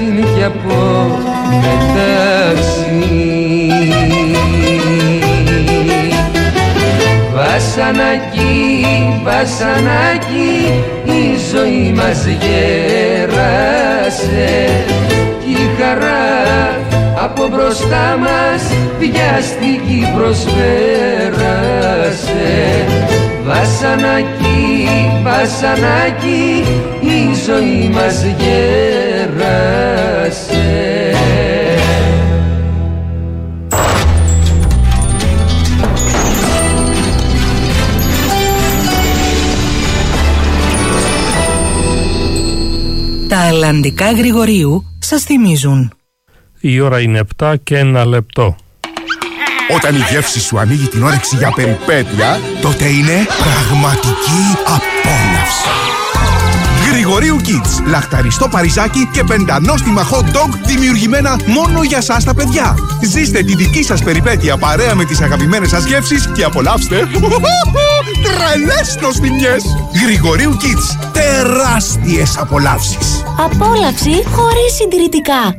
συν και από μεταξύ. Βασανάκι, βασανάκι, η ζωή μας γέρασε κι η χαρά από μπροστά μας βιαστική προσπέρασε. Βασανάκι, βασανάκι, η ζωή μας γέρασε. Τα Ελλαντικά Γρηγορίου σας θυμίζουν. Η ώρα είναι 7 και 1 λεπτό. Όταν η γεύση σου ανοίγει την όρεξη για περιπέτεια, τότε είναι πραγματική απόλαυση. Γρηγορίου Kids. Λαχταριστό παριζάκι και πεντανόστιμα hot dog δημιουργημένα μόνο για σας τα παιδιά. Ζήστε τη δική σας περιπέτεια παρέα με τις αγαπημένες σας γεύσεις και απολαύστε τρελές νοστιμιές. Γρηγορίου Kids. Τεράστιες απολαύσεις. Απόλαυση χωρίς συντηρητικά.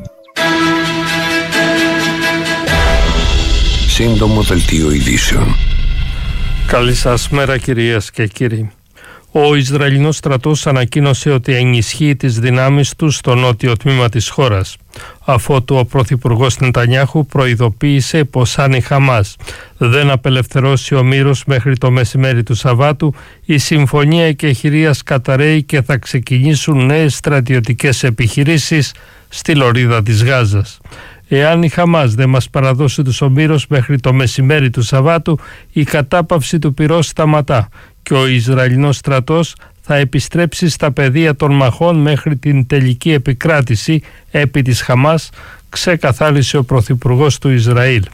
Σύντομο δελτίο ειδήσεων. Καλή σας μέρα κυρίες και κύριοι. Ο Ισραηλινός στρατός ανακοίνωσε ότι ενισχύει τις δυνάμεις του στο νότιο τμήμα της χώρας, αφότου ο πρωθυπουργός Νετανιάχου προειδοποίησε πως αν η Χαμάς δεν απελευθερώσει ομήρως μέχρι το μεσημέρι του Σαββάτου, η συμφωνία εκεχηρίας καταρρέει και θα ξεκινήσουν νέες στρατιωτικές επιχειρήσεις στη λωρίδα της Γάζας. Εάν η Χαμάς δεν μας παραδώσει τους ομήρους μέχρι το μεσημέρι του Σαββάτου, η κατάπαυση του πυρός σταματά και ο Ισραηλινός στρατός θα επιστρέψει στα πεδία των μαχών μέχρι την τελική επικράτηση επί της Χαμάς, ξεκαθάρισε ο πρωθυπουργός του Ισραήλ.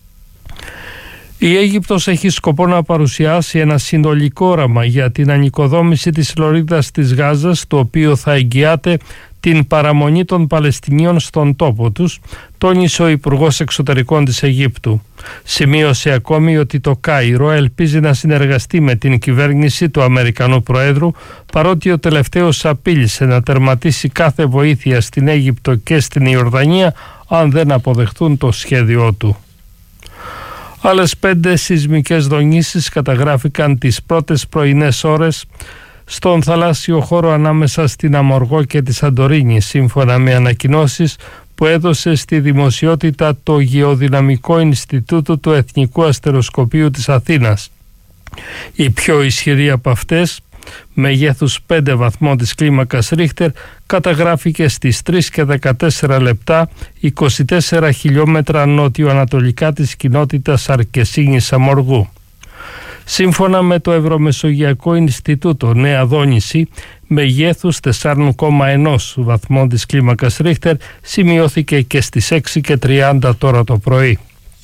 Η Αίγυπτος έχει σκοπό να παρουσιάσει ένα συνολικό όραμα για την ανοικοδόμηση της λωρίδας της Γάζας, το οποίο θα εγγυάται την παραμονή των Παλαιστινίων στον τόπο τους, τόνισε ο Υπουργός Εξωτερικών της Αιγύπτου. Σημείωσε ακόμη ότι το Κάιρο ελπίζει να συνεργαστεί με την κυβέρνηση του Αμερικανού Προέδρου, παρότι ο τελευταίος απείλησε να τερματίσει κάθε βοήθεια στην Αίγυπτο και στην Ιορδανία αν δεν αποδεχτούν το σχέδιό του. Άλλες 5 σεισμικές δονήσεις καταγράφηκαν τις πρώτες πρωινές ώρες στον θαλάσσιο χώρο ανάμεσα στην Αμοργό και τη Σαντορίνη, σύμφωνα με ανακοινώσεις που έδωσε στη δημοσιότητα το Γεωδυναμικό Ινστιτούτο του Εθνικού Αστεροσκοπείου της Αθήνας. Η πιο ισχυρή από αυτές, μεγέθους 5 βαθμών της κλίμακας Ρίχτερ, καταγράφηκε στις 3 και 14 λεπτά 24 χιλιόμετρα νότιο-ανατολικά της κοινότητας Αρκεσίνης Αμοργού. Σύμφωνα με το Ευρωμεσογειακό Ινστιτούτο, νέα δόνηση μεγέθους 4,1 βαθμών της κλίμακας Ρίχτερ σημειώθηκε και στις 6 και 30 τώρα το πρωί.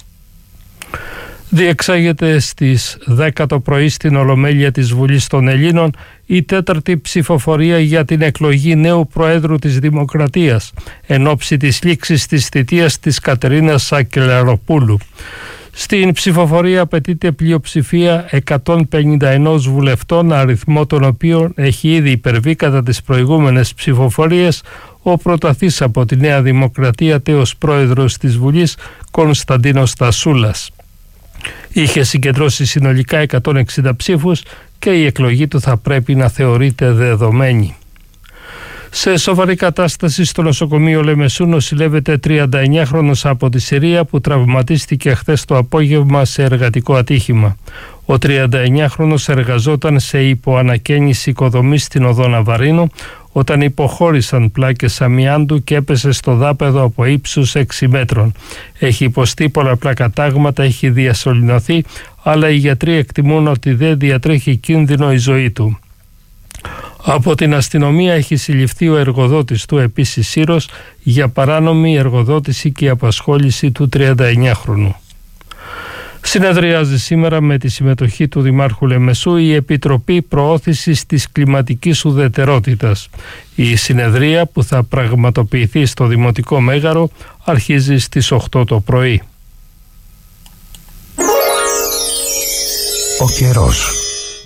Διεξάγεται στις 10 το πρωί στην Ολομέλεια της Βουλής των Ελλήνων η τέταρτη ψηφοφορία για την εκλογή νέου Προέδρου της Δημοκρατίας εν ώψη της λήξης της θητείας της Κατερίνας Σακελαροπούλου. Στην ψηφοφορία απαιτείται πλειοψηφία 151 βουλευτών, αριθμό των οποίων έχει ήδη υπερβεί κατά τις προηγούμενες ψηφοφορίες ο πρωταθής από τη Νέα Δημοκρατία τέος πρόεδρος της Βουλής Κωνσταντίνος Στασούλας. Είχε συγκεντρώσει συνολικά 160 ψήφους και η εκλογή του θα πρέπει να θεωρείται δεδομένη. Σε σοβαρή κατάσταση στο νοσοκομείο Λεμεσού νοσηλεύεται 39χρονος από τη Συρία που τραυματίστηκε χθες το απόγευμα σε εργατικό ατύχημα. Ο 39χρονος εργαζόταν σε υποανακαίνιση οικοδομής στην οδό Ναβαρίνου όταν υποχώρησαν πλάκες αμοιάντου και έπεσε στο δάπεδο από ύψους 6 μέτρων. Έχει υποστεί πολλαπλά κατάγματα, έχει διασωληνωθεί, αλλά οι γιατροί εκτιμούν ότι δεν διατρέχει κίνδυνο η ζωή του. Από την αστυνομία έχει συλληφθεί ο εργοδότης του επίσης Σύρος για παράνομη εργοδότηση και απασχόληση του 39χρονου. Συνεδριάζει σήμερα με τη συμμετοχή του Δημάρχου Λεμεσού η Επιτροπή Προώθησης της Κλιματικής Ουδετερότητας. Η συνεδρία που θα πραγματοποιηθεί στο Δημοτικό Μέγαρο αρχίζει στις 8 το πρωί. Ο καιρός.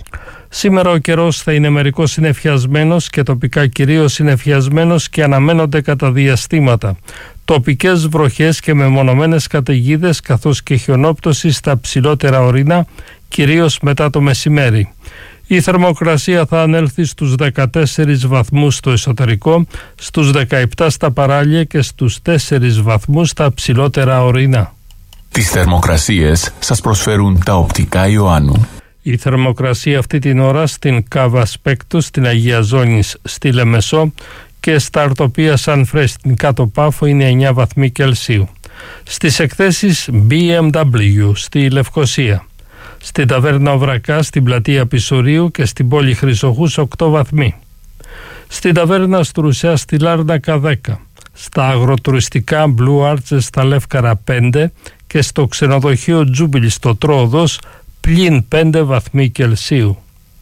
Σήμερα ο καιρός θα είναι μερικώς συννεφιασμένος και τοπικά κυρίως συννεφιασμένος και αναμένονται κατά διαστήματα τοπικές βροχές και μεμονωμένες καταιγίδες καθώς και χιονόπτωση στα ψηλότερα ορεινά, κυρίως μετά το μεσημέρι. Η θερμοκρασία θα ανέλθει στους 14 βαθμούς στο εσωτερικό, στους 17 στα παράλια και στους 4 βαθμούς στα ψηλότερα ορεινά. Τις θερμοκρασίες σας προσφέρουν τα οπτικά Ιωάννου. Η θερμοκρασία αυτή την ώρα στην Κάβα Σπέκτου, στην Αγία Ζώνης, στη Λεμεσό και στα Αρτοπία Σαν Φρέ στην Κάτω Πάφο είναι 9 βαθμοί Κελσίου. Στις εκθέσεις BMW στη Λευκοσία, στην Ταβέρνα Οβρακά, στην Πλατεία Πισουρίου και στην πόλη Χρυσοχούς 8 βαθμοί. Στην Ταβέρνα Στρουσιά στη Λάρνακα 10, στα αγροτουριστικά Blue Arches στα Λεύκαρα 5 και στο ξενοδοχείο Τζούμπιλι στο Τρόοδος πλην 5 βαθμοί Κελσίου.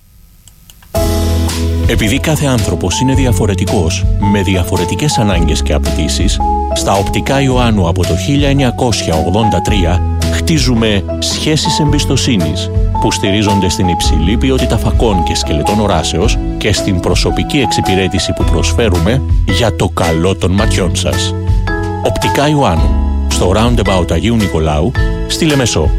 Επειδή κάθε άνθρωπος είναι διαφορετικός, με διαφορετικές ανάγκες και απαιτήσεις, στα οπτικά Ιωάννου από το 1983 χτίζουμε σχέσεις εμπιστοσύνης που στηρίζονται στην υψηλή ποιότητα φακών και σκελετών οράσεως και στην προσωπική εξυπηρέτηση που προσφέρουμε για το καλό των ματιών σας. Οπτικά Ιωάννου, στο Roundabout Αγίου Νικολάου, στη Λεμεσό.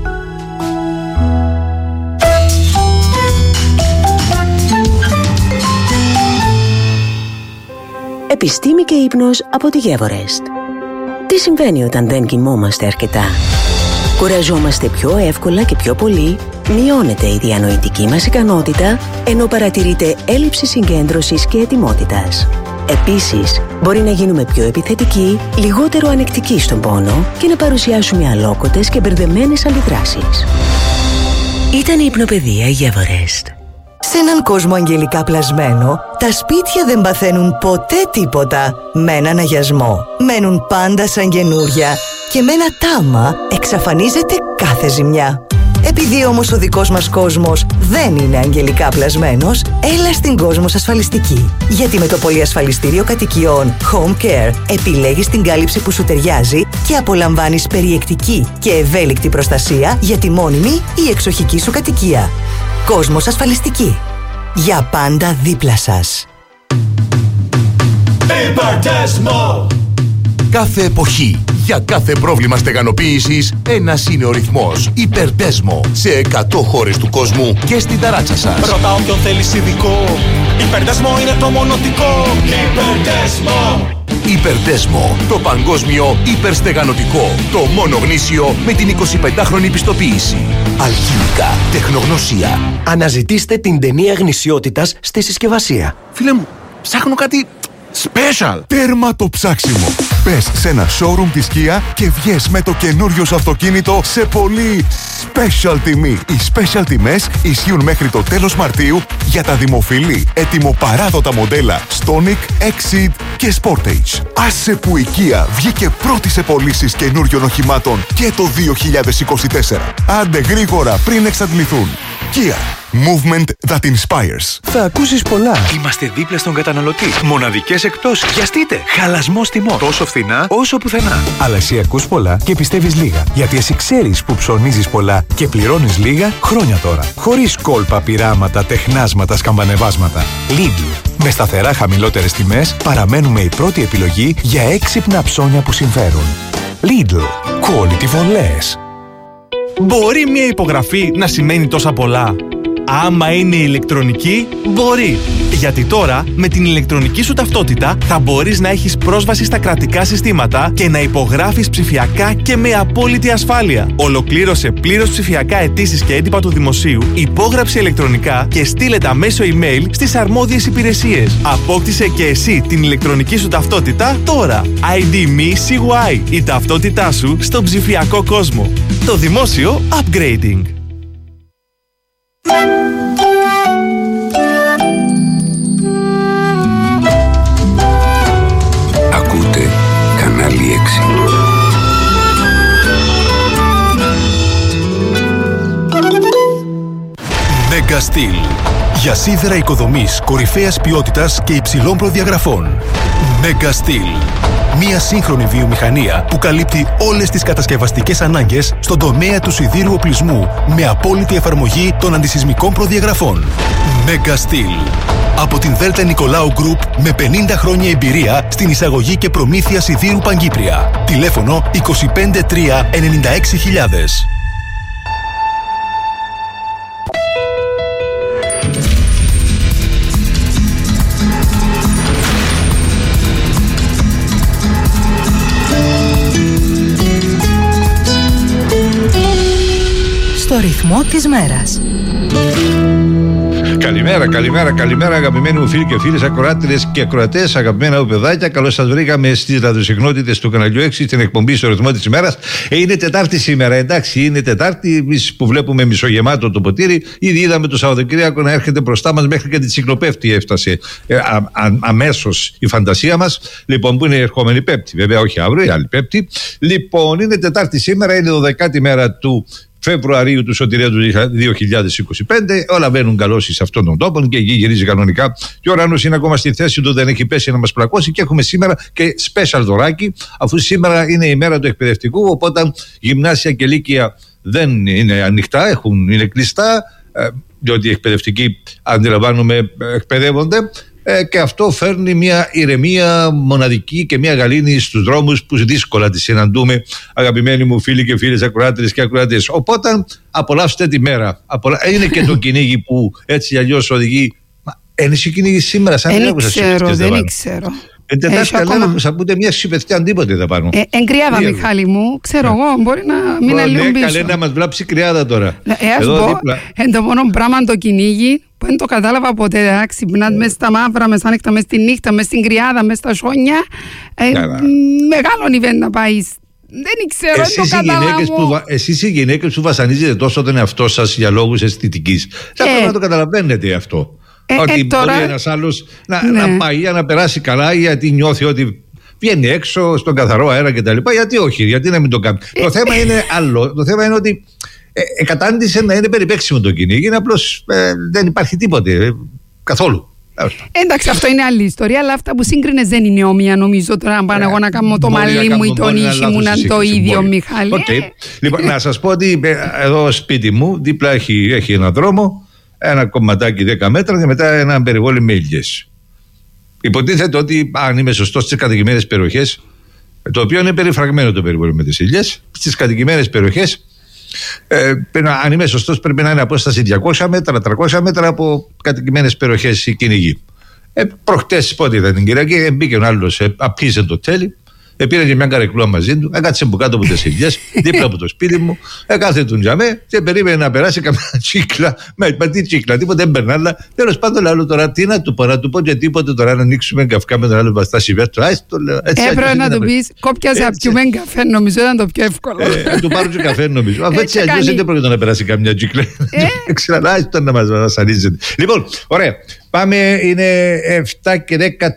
Επιστήμη και ύπνος από τη Γεύορεστ. Τι συμβαίνει όταν δεν κοιμόμαστε αρκετά? Κουραζόμαστε πιο εύκολα και πιο πολύ, μειώνεται η διανοητική μας ικανότητα, ενώ παρατηρείται έλλειψη συγκέντρωσης και ετοιμότητας. Επίσης, μπορεί να γίνουμε πιο επιθετικοί, λιγότερο ανεκτικοί στον πόνο και να παρουσιάσουμε αλόκοτες και μπερδεμένες αντιδράσεις. Ήταν η Υπνοπαιδεία Γεύορεστ. Σε έναν κόσμο αγγελικά πλασμένο, τα σπίτια δεν παθαίνουν ποτέ τίποτα με έναν αγιασμό. Μένουν πάντα σαν καινούρια και με ένα τάμα εξαφανίζεται κάθε ζημιά. Επειδή όμως ο δικός μας κόσμος δεν είναι αγγελικά πλασμένος, έλα στην Κόσμος Ασφαλιστική. Γιατί με το πολυασφαλιστήριο κατοικιών Home Care επιλέγεις την κάλυψη που σου ταιριάζει και απολαμβάνεις περιεκτική και ευέλικτη προστασία για τη μόνιμη ή εξοχική σου κατοικία. Κόσμος Ασφαλιστική. Για πάντα δίπλα σας. Υπερτέσμο! Κάθε εποχή, για κάθε πρόβλημα στεγανοποίησης, ένας είναι ο ρυθμός. Υπερτέσμο. Σε 100 χώρες του κόσμου και στην ταράτσα σας. Ρωτά όποιον θέλεις ειδικό. Υπερτέσμο είναι το μονοτικό. Υπερτέσμο! Υπερτέσμο, το παγκόσμιο υπερστεγανοτικό. Το μόνο γνήσιο με την 25χρονη πιστοποίηση. Αλχημικά, τεχνογνωσία. Αναζητήστε την ταινία γνησιότητας στη συσκευασία. Φίλε μου, ψάχνω κάτι special. Τέρμα το ψάξιμο. Πες σε ένα showroom της Kia και βγες με το καινούριο σου αυτοκίνητο σε πολύ special τιμή. Οι special τιμές ισχύουν μέχρι το τέλος Μαρτίου για τα δημοφιλή ετοιμοπαράδοτα μοντέλα Stonic, Exceed και Sportage. Άσε που η Kia βγήκε πρώτη σε πωλήσεις καινούριων οχημάτων και το 2024. Άντε γρήγορα πριν εξαντληθούν. Kia. Movement that inspires. Θα ακούσεις πολλά. Είμαστε δίπλα στον καταναλωτή. Μοναδικές εκπτώσεις. Βιαστείτε. Χαλασμός τιμών. Τόσο φθηνά όσο πουθενά. Αλλά εσύ ακούς πολλά και πιστεύεις λίγα. Γιατί εσύ ξέρεις που ψωνίζεις πολλά και πληρώνεις λίγα χρόνια τώρα. Χωρίς κόλπα, πειράματα, τεχνάσματα, σκαμπανεβάσματα. Lidl. Με σταθερά χαμηλότερες τιμές παραμένουμε η πρώτη επιλογή για έξυπνα ψώνια που συμφέρουν. Lidl. Quality for less. Μπορεί μια υπογραφή να σημαίνει τόσα πολλά? Άμα είναι ηλεκτρονική, μπορεί. Γιατί τώρα, με την ηλεκτρονική σου ταυτότητα, θα μπορείς να έχεις πρόσβαση στα κρατικά συστήματα και να υπογράφεις ψηφιακά και με απόλυτη ασφάλεια. Ολοκλήρωσε πλήρως ψηφιακά αιτήσεις και έντυπα του δημοσίου, υπόγραψε ηλεκτρονικά και στείλε τα μέσω email στις αρμόδιες υπηρεσίες. Απόκτησε και εσύ την ηλεκτρονική σου ταυτότητα τώρα. ID Me CY, η ταυτότητά σου στον ψηφιακό κόσμο. Το δημόσιο upgrading. Ακούτε κανάλι 6. Mega Steel. Για σίδερα οικοδομής κορυφαίας ποιότητας και υψηλών προδιαγραφών. Mega Steel. Μια σύγχρονη βιομηχανία που καλύπτει όλες τις κατασκευαστικές ανάγκες στον τομέα του σιδήρου οπλισμού με απόλυτη εφαρμογή των αντισυσμικών προδιαγραφών. Mega Steel. Από την Δέλτα Νικολάου Group με 50 χρόνια εμπειρία στην εισαγωγή και προμήθεια σιδήρου Παγκύπρια. Τηλέφωνο 253 96 000. Στο ρυθμό της μέρας. Καλημέρα αγαπημένοι μου φίλοι και φίλες, ακροάτριες και ακροατές, αγαπημένα παιδάκια. Καλώς σας βρήκαμε στις ραδιοσυχνότητες του καναλιού 6 στην εκπομπή στο ρυθμό της ημέρας. Είναι Τετάρτη σήμερα, εντάξει, είναι Τετάρτη. Εμείς που βλέπουμε μισογεμάτο το ποτήρι, ήδη είδαμε το Σαββατοκύριακο να έρχεται μπροστά μας, μέχρι και τη Τσικλοπέφτη έφτασε αμέσως η φαντασία μας. Λοιπόν, που είναι η ερχόμενη Πέμπτη, βέβαια, όχι αύριο, η άλλη Πέμπτη. Λοιπόν, είναι Τετάρτη σήμερα, είναι 12η μέρα του Φεβρουαρίου του Σωτηρία του 2025. Όλα βαίνουν καλώς σε αυτόν τον τόπο και η γη γυρίζει κανονικά. Και ο ουρανός είναι ακόμα στη θέση του, δεν έχει πέσει να μας πλακώσει. Και έχουμε σήμερα και special δωράκι, αφού σήμερα είναι η μέρα του εκπαιδευτικού. Οπότε γυμνάσια και λύκεια δεν είναι ανοιχτά, είναι κλειστά, διότι οι εκπαιδευτικοί, αντιλαμβάνομαι, εκπαιδεύονται. Και αυτό φέρνει μια ηρεμία μοναδική και μια γαλήνη στους δρόμους που δύσκολα τη συναντούμε, αγαπημένοι μου φίλοι και φίλες ακροάτριες και ακροατές. Οπότε απολαύστε τη μέρα. Είναι και το κυνήγι που έτσι αλλιώς οδηγεί. Είναι εσύ κυνήγι σήμερα, σαν δεν ξέρω. Τετάρτη καλά που θα πούτε μια συμπεθιά τίποτε θα πάρουν. Εγκριάδα, Μιχάλη μου, ξέρω εγώ, μπορεί να μην είναι λίγο πίσω. Καλέ να μας βλάψει κρυάδα τώρα. Εν το μόνο πράγμα το κυνήγι που δεν το κατάλαβα ποτέ, ξυπνάς μέσα στα μαύρα, μεσάνυχτα, μέσα στη νύχτα, μέσα στην κρυάδα, μέσα στα σόνια. Μεγάλο νιβέν να πάει. Δεν ξέρω, δεν το καταλάβω. Εσείς οι γυναίκες που βασανίζετε τόσο τον εαυτό σας για λόγους αισθητικής, θα πρέπει να το καταλαβαίνετε αυτό. Ότι τώρα μπορεί ένας άλλος να πάει να περάσει καλά, γιατί νιώθει ότι βγαίνει έξω στον καθαρό αέρα κτλ. Γιατί όχι, γιατί να μην το κάνει. Το θέμα είναι άλλο. Το θέμα είναι ότι κατάντησε να είναι περιπέξιμο το κυνήγι. Είναι απλώς δεν υπάρχει τίποτε καθόλου. Εντάξει, αυτό είναι άλλη ιστορία, αλλά αυτά που σύγκρινες δεν είναι όμοια, νομίζω. Τώρα, αν πάνε εγώ να κάνω το μαλλί μου ή τον ήχη μου να είναι το ίδιο, Μιχάλη. Λοιπόν, να σας πω ότι εδώ σπίτι μου δίπλα έχει ένα δρόμο, ένα κομματάκι 10 μέτρα και μετά ένα περιβόλι με ήλιες. Υποτίθεται ότι αν είμαι σωστός στις κατοικημένες περιοχές, το οποίο είναι περιφραγμένο το περιβόλι με τις ήλιες, στις κατοικημένες περιοχές, αν είμαι σωστός, πρέπει να είναι απόσταση 200 μέτρα, 300 μέτρα από κατοικημένες περιοχές η κυνηγή. Προχτές πότε ήταν την Κυριακή, μπήκε ο άλλος, απήσε το τέλει. Πήρε και μια καρεκλούα μαζί του, έκατσε από κάτω από τις ηλιές, δίπλα από το σπίτι μου, έκαθε τον τζαμέ και περίμενε να περάσει καμιά τσίκλα. Μα τι τσίκλα, τίποτα δεν περνά. Αλλά τέλος πάντων, άλλο τώρα τι να του πω και τίποτε τώρα να ανοίξουμε καυκά με τον άλλο μπαστά σιβέρ του. Έπρεπε να του πει, κόπιασε από πιούμε καφέ, νομίζω ήταν το πιο εύκολο. Να του πάρουν και καφέ, νομίζω. Αφού έτσι αλλιώς δεν πρόκειται να περάσει καμιά τσίκλα. Ξέρω, άιστο να μας βασανίζεται. Λοιπόν, ωραία. Πάμε, είναι 7 και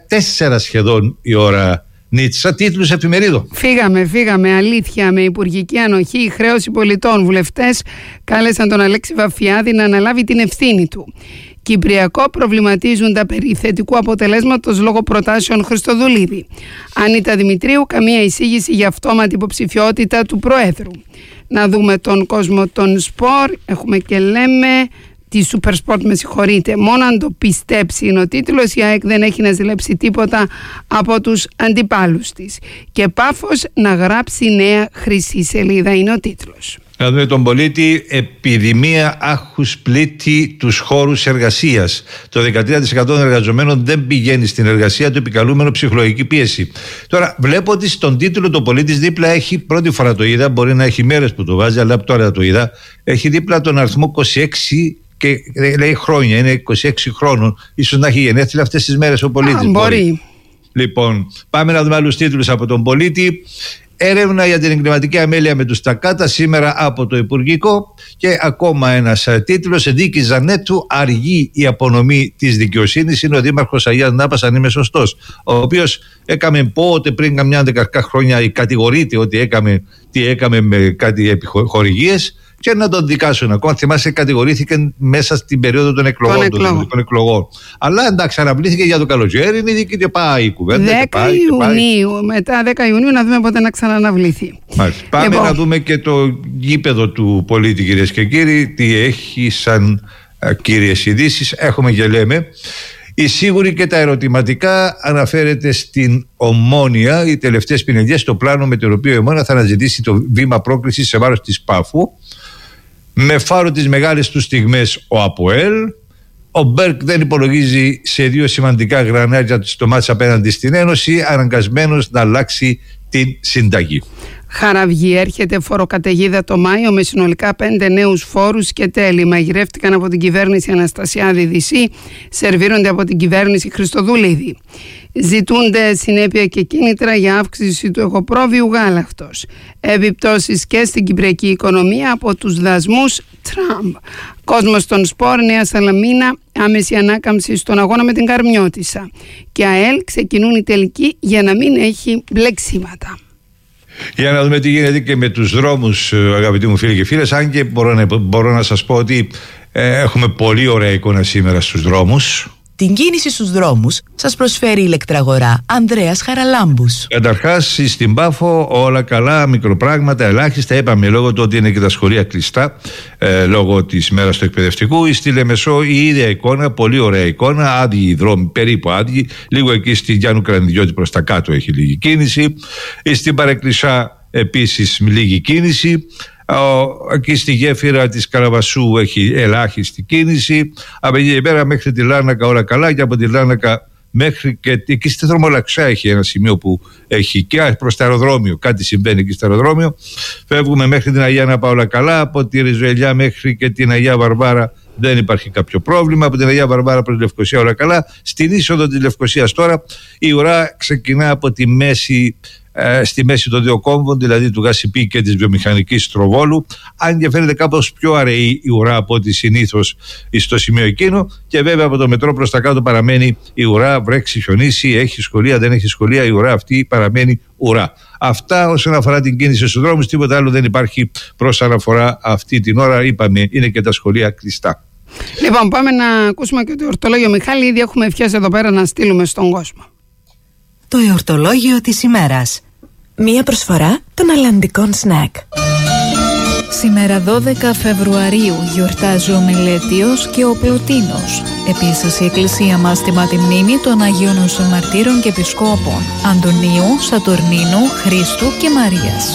14 σχεδόν η ώρα. Νίτσα, τίτλους εφημερίδων. Φύγαμε, αλήθεια, με υπουργική ανοχή, χρέωση πολιτών. Βουλευτές κάλεσαν τον Αλέξη Βαφιάδη να αναλάβει την ευθύνη του. Κυπριακό προβληματίζουν τα περί θετικού αποτελέσματος λόγω προτάσεων Χριστοδουλίδη. Ανίτα Δημητρίου, καμία εισήγηση για αυτόματη υποψηφιότητα του Προέδρου. Να δούμε τον κόσμο των σπορ. Έχουμε και λέμε τη Super Sport, με συγχωρείτε. Μόνο αν το πιστέψει είναι ο τίτλος. Η ΑΕΚ δεν έχει να ζηλέψει τίποτα από τους αντιπάλους της. Και Πάφος να γράψει νέα χρυσή σελίδα είναι ο τίτλος. Να δούμε τον πολίτη. Επιδημία άχους πλήττει τους χώρους εργασίας. Το 13% των εργαζομένων δεν πηγαίνει στην εργασία του, επικαλούμενο ψυχολογική πίεση. Τώρα βλέπω ότι στον τίτλο το πολίτης δίπλα έχει, πρώτη φορά το είδα, μπορεί να έχει μέρες που το βάζει, αλλά τώρα το είδα, έχει δίπλα τον αριθμό 26 και λέει χρόνια, είναι 26 χρόνων. Ίσως να έχει γενέθλια αυτές τις μέρες ο πολίτης. Μπορεί. Λοιπόν, πάμε να δούμε άλλους τίτλους από τον πολίτη. Έρευνα για την εγκληματική αμέλεια με τους Τακάτα σήμερα από το Υπουργικό. Και ακόμα ένας τίτλος. Δίκη Ζανέτου, αργεί η απονομή της δικαιοσύνης. Είναι ο Δήμαρχος Αγίας Νάπας, αν είμαι σωστός, ο οποίος έκαμε πότε πριν καμιά 10 χρόνια, κατηγορείται ότι έκαμε με κάτι επιχορηγίες και να τον δικάσουν ακόμα. Θυμάσαι, κατηγορήθηκε μέσα στην περίοδο των εκλογών. Αλλά εντάξει, αναβλήθηκε για το καλοκαίρι, είναι δίκη και πάει η κουβέντα. 10 Ιουνίου, μετά 10 Ιουνίου να δούμε πότε να ξαναναβληθεί. Πάμε να δούμε και το γήπεδο του πολίτη, κυρίες και κύριοι, τι έχει σαν κύριες ειδήσεις. Έχουμε και λέμε. Η σίγουρη και τα ερωτηματικά αναφέρεται στην Ομόνοια, οι τελευταίες πινελιές στο πλάνο με το οποίο η Ομόνοια θα αναζητήσει το βήμα πρόκλησης σε βάρος της Πάφου. Με φάρο τις μεγάλες του στιγμές ο ΑΠΟΕΛ. Ο Μπέρκ δεν υπολογίζει σε 2 σημαντικά γρανάζια στο μάτς απέναντι στην Ένωση, αναγκασμένος να αλλάξει την συνταγή. Χαραυγή, έρχεται φοροκαταιγίδα το Μάιο με συνολικά 5 νέους φόρους και τέλη. Μαγειρεύτηκαν από την κυβέρνηση Αναστασιάδη Δυσσή, σερβίρονται από την κυβέρνηση Χριστοδουλίδη. Ζητούνται συνέπεια και κίνητρα για αύξηση του εγωπρόβιου γάλακτος. Επιπτώσεις και στην κυπριακή οικονομία από τους δασμούς Τραμπ. Κόσμος των σπορ, Νέα Σαλαμίνα, άμεση ανάκαμψη στον αγώνα με την Καρμιώτισσα. Και ΑΕΛ ξεκινούν οι τελικοί για να μην έχει μπλεξίματα. Για να δούμε τι γίνεται και με τους δρόμους, αγαπητοί μου φίλοι και φίλες. Αν και μπορώ να σας πω ότι έχουμε πολύ ωραία εικόνα σήμερα στους δρόμους. Την κίνηση στους δρόμους σας προσφέρει η ηλεκτραγορά Ανδρέας Χαραλάμπους. Καταρχάς στην Πάφο όλα καλά, μικροπράγματα, ελάχιστα. Είπαμε λόγω του ότι είναι και τα σχολεία κλειστά, λόγω της μέρας του εκπαιδευτικού. Στη Λεμεσό η ίδια εικόνα, πολύ ωραία εικόνα, άδειοι οι δρόμοι, περίπου άδειοι. Λίγο εκεί στη Γιάννου Κρανιδιώτη προς τα κάτω έχει λίγη κίνηση. Στην Παρεκκλησά επίσης λίγη κίνηση. Εκεί στη γέφυρα της Καραβασσού έχει ελάχιστη κίνηση. Από εκεί πέρα μέχρι τη Λάρνακα όλα καλά, και από τη Λάρνακα μέχρι και εκεί στη Θρομολαξά έχει ένα σημείο που έχει και προς το αεροδρόμιο, κάτι συμβαίνει εκεί στο αεροδρόμιο. Φεύγουμε μέχρι την Αγία Νάπα όλα καλά, από τη Ριζοελιά μέχρι και την Αγία Βαρβάρα δεν υπάρχει κάποιο πρόβλημα. Από την Αγία Βαρβάρα προς τη Λευκοσία όλα καλά. Στην είσοδο της Λευκοσίας τώρα η ουρά ξεκινά από τη μέση, στη μέση των δύο κόμβων, δηλαδή του Γασιπί και της βιομηχανικής Στροβόλου, αν και φαίνεται κάπως πιο αραιή η ουρά από ό,τι συνήθως στο σημείο εκείνο. Και βέβαια από το μετρό προς τα κάτω παραμένει η ουρά, βρέξει, χιονίσει, έχει σχολεία, δεν έχει σχολεία, η ουρά αυτή παραμένει ουρά. Αυτά όσον αφορά την κίνηση στους δρόμους, τίποτα άλλο δεν υπάρχει προς αναφορά αυτή την ώρα. Είπαμε, είναι και τα σχολεία κλειστά. Λοιπόν, πάμε να ακούσουμε και το εορτολόγιο. Μιχάλη, ήδη έχουμε ευχές εδώ πέρα να στείλουμε στον κόσμο. Το εορτολόγιο της ημέρας. Μία προσφορά των αλλαντικών σνακ. Σήμερα 12 Φεβρουαρίου γιορτάζει ο Μελέτιος και ο Πλωτίνος. Επίσης η Εκκλησία μας τιμά τη μνήμη των Αγίων Μαρτύρων και Επισκόπων Αντωνίου, Σατουρνίνου, Χρήστου και Μαρίας.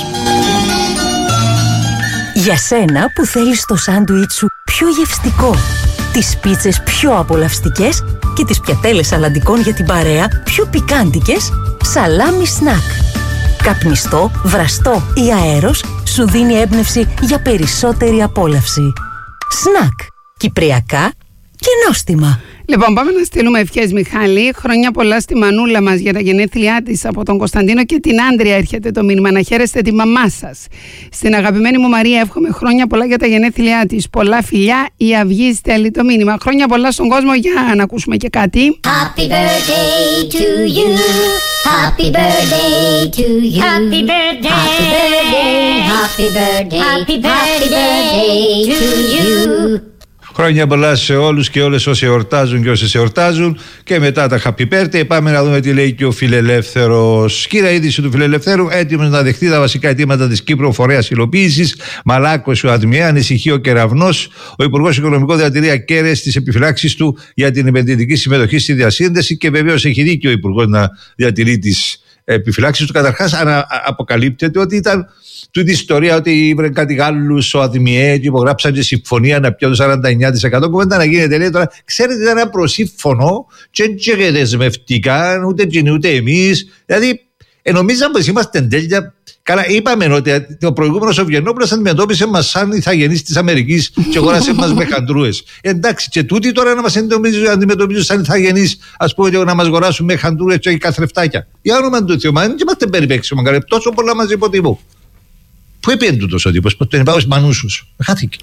Για σένα που θέλεις το σάντουιτ σου πιο γευστικό, τις πίτσες πιο απολαυστικές και τις πιατέλες αλλαντικών για την παρέα πιο πικάντικες, Σαλάμι Σνακ. Καπνιστό, βραστό ή αέρος σου δίνει έμπνευση για περισσότερη απόλαυση. Σνακ. Κυπριακά και νόστιμα. Λοιπόν, πάμε να στείλουμε ευχές, Μιχάλη. Χρόνια πολλά στη μανούλα μας για τα γενέθλιά της. Από τον Κωνσταντίνο και την Άντρια έρχεται το μήνυμα. Να χαίρεστε τη μαμά σας. Στην αγαπημένη μου Μαρία εύχομαι χρόνια πολλά για τα γενέθλιά της. Πολλά φιλιά, η Αυγή στέλνει το μήνυμα. Χρόνια πολλά στον κόσμο, για να ακούσουμε και κάτι. Happy birthday to you. Happy birthday to you. Happy birthday. Happy birthday. Happy birthday. Happy birthday to you. Χρόνια πολλά σε όλους και όλες όσοι εορτάζουν και όσες εορτάζουν. Και μετά τα happy birthday πάμε να δούμε τι λέει και ο Φιλελεύθερος. Κύρια είδηση του Φιλελευθέρου: έτοιμος να δεχτεί τα βασικά αιτήματα της Κύπρου, φορέας υλοποίησης. Μαλάκος ο ΑΔΜΕ, ανησυχεί ο Κεραυνός. Ο Υπουργός Οικονομικών διατηρεί ακέραιες τις επιφυλάξεις του για την επενδυτική συμμετοχή στη διασύνδεση. Και βεβαίως έχει δίκιο ο Υπουργός να διατηρεί τις επιφυλάξεις του. Καταρχάς, αποκαλύπτεται ότι ήταν τούτη ιστορία ότι βρε κάτι Γάλλους ο ΑΔΜΕ και υπογράψαν και συμφωνία να πιάνουν 49%. Κουβέντα να γίνεται, λέει τώρα. Ξέρετε, ήταν ένα προσύμφωνο και δεσμευτικά ούτε εκείνοι ούτε εμείς. Δηλαδή, νομίζαμε πως είμαστε τέλεια. Καλά, είπαμε ότι ο προηγούμενος ο Βιεννόπουλος αντιμετώπισε μας σαν ηθαγενείς της Αμερικής και αγόρασε μας με χαντρούες. Εντάξει, και τούτοι τώρα να μας αντιμετωπίζουν σαν ηθαγενείς, ας πούμε, και να μας αγοράσουν με χαντρούες και καθρεφτάκια. Για όνομα του Θεού, δεν είμαστε περιπέξιμο, τόσο πολλά μας υποτιμούν. Πού έπαιρνε τούτος ο τύπος, πως τον είπα ως Μανούσος. Χάθηκε.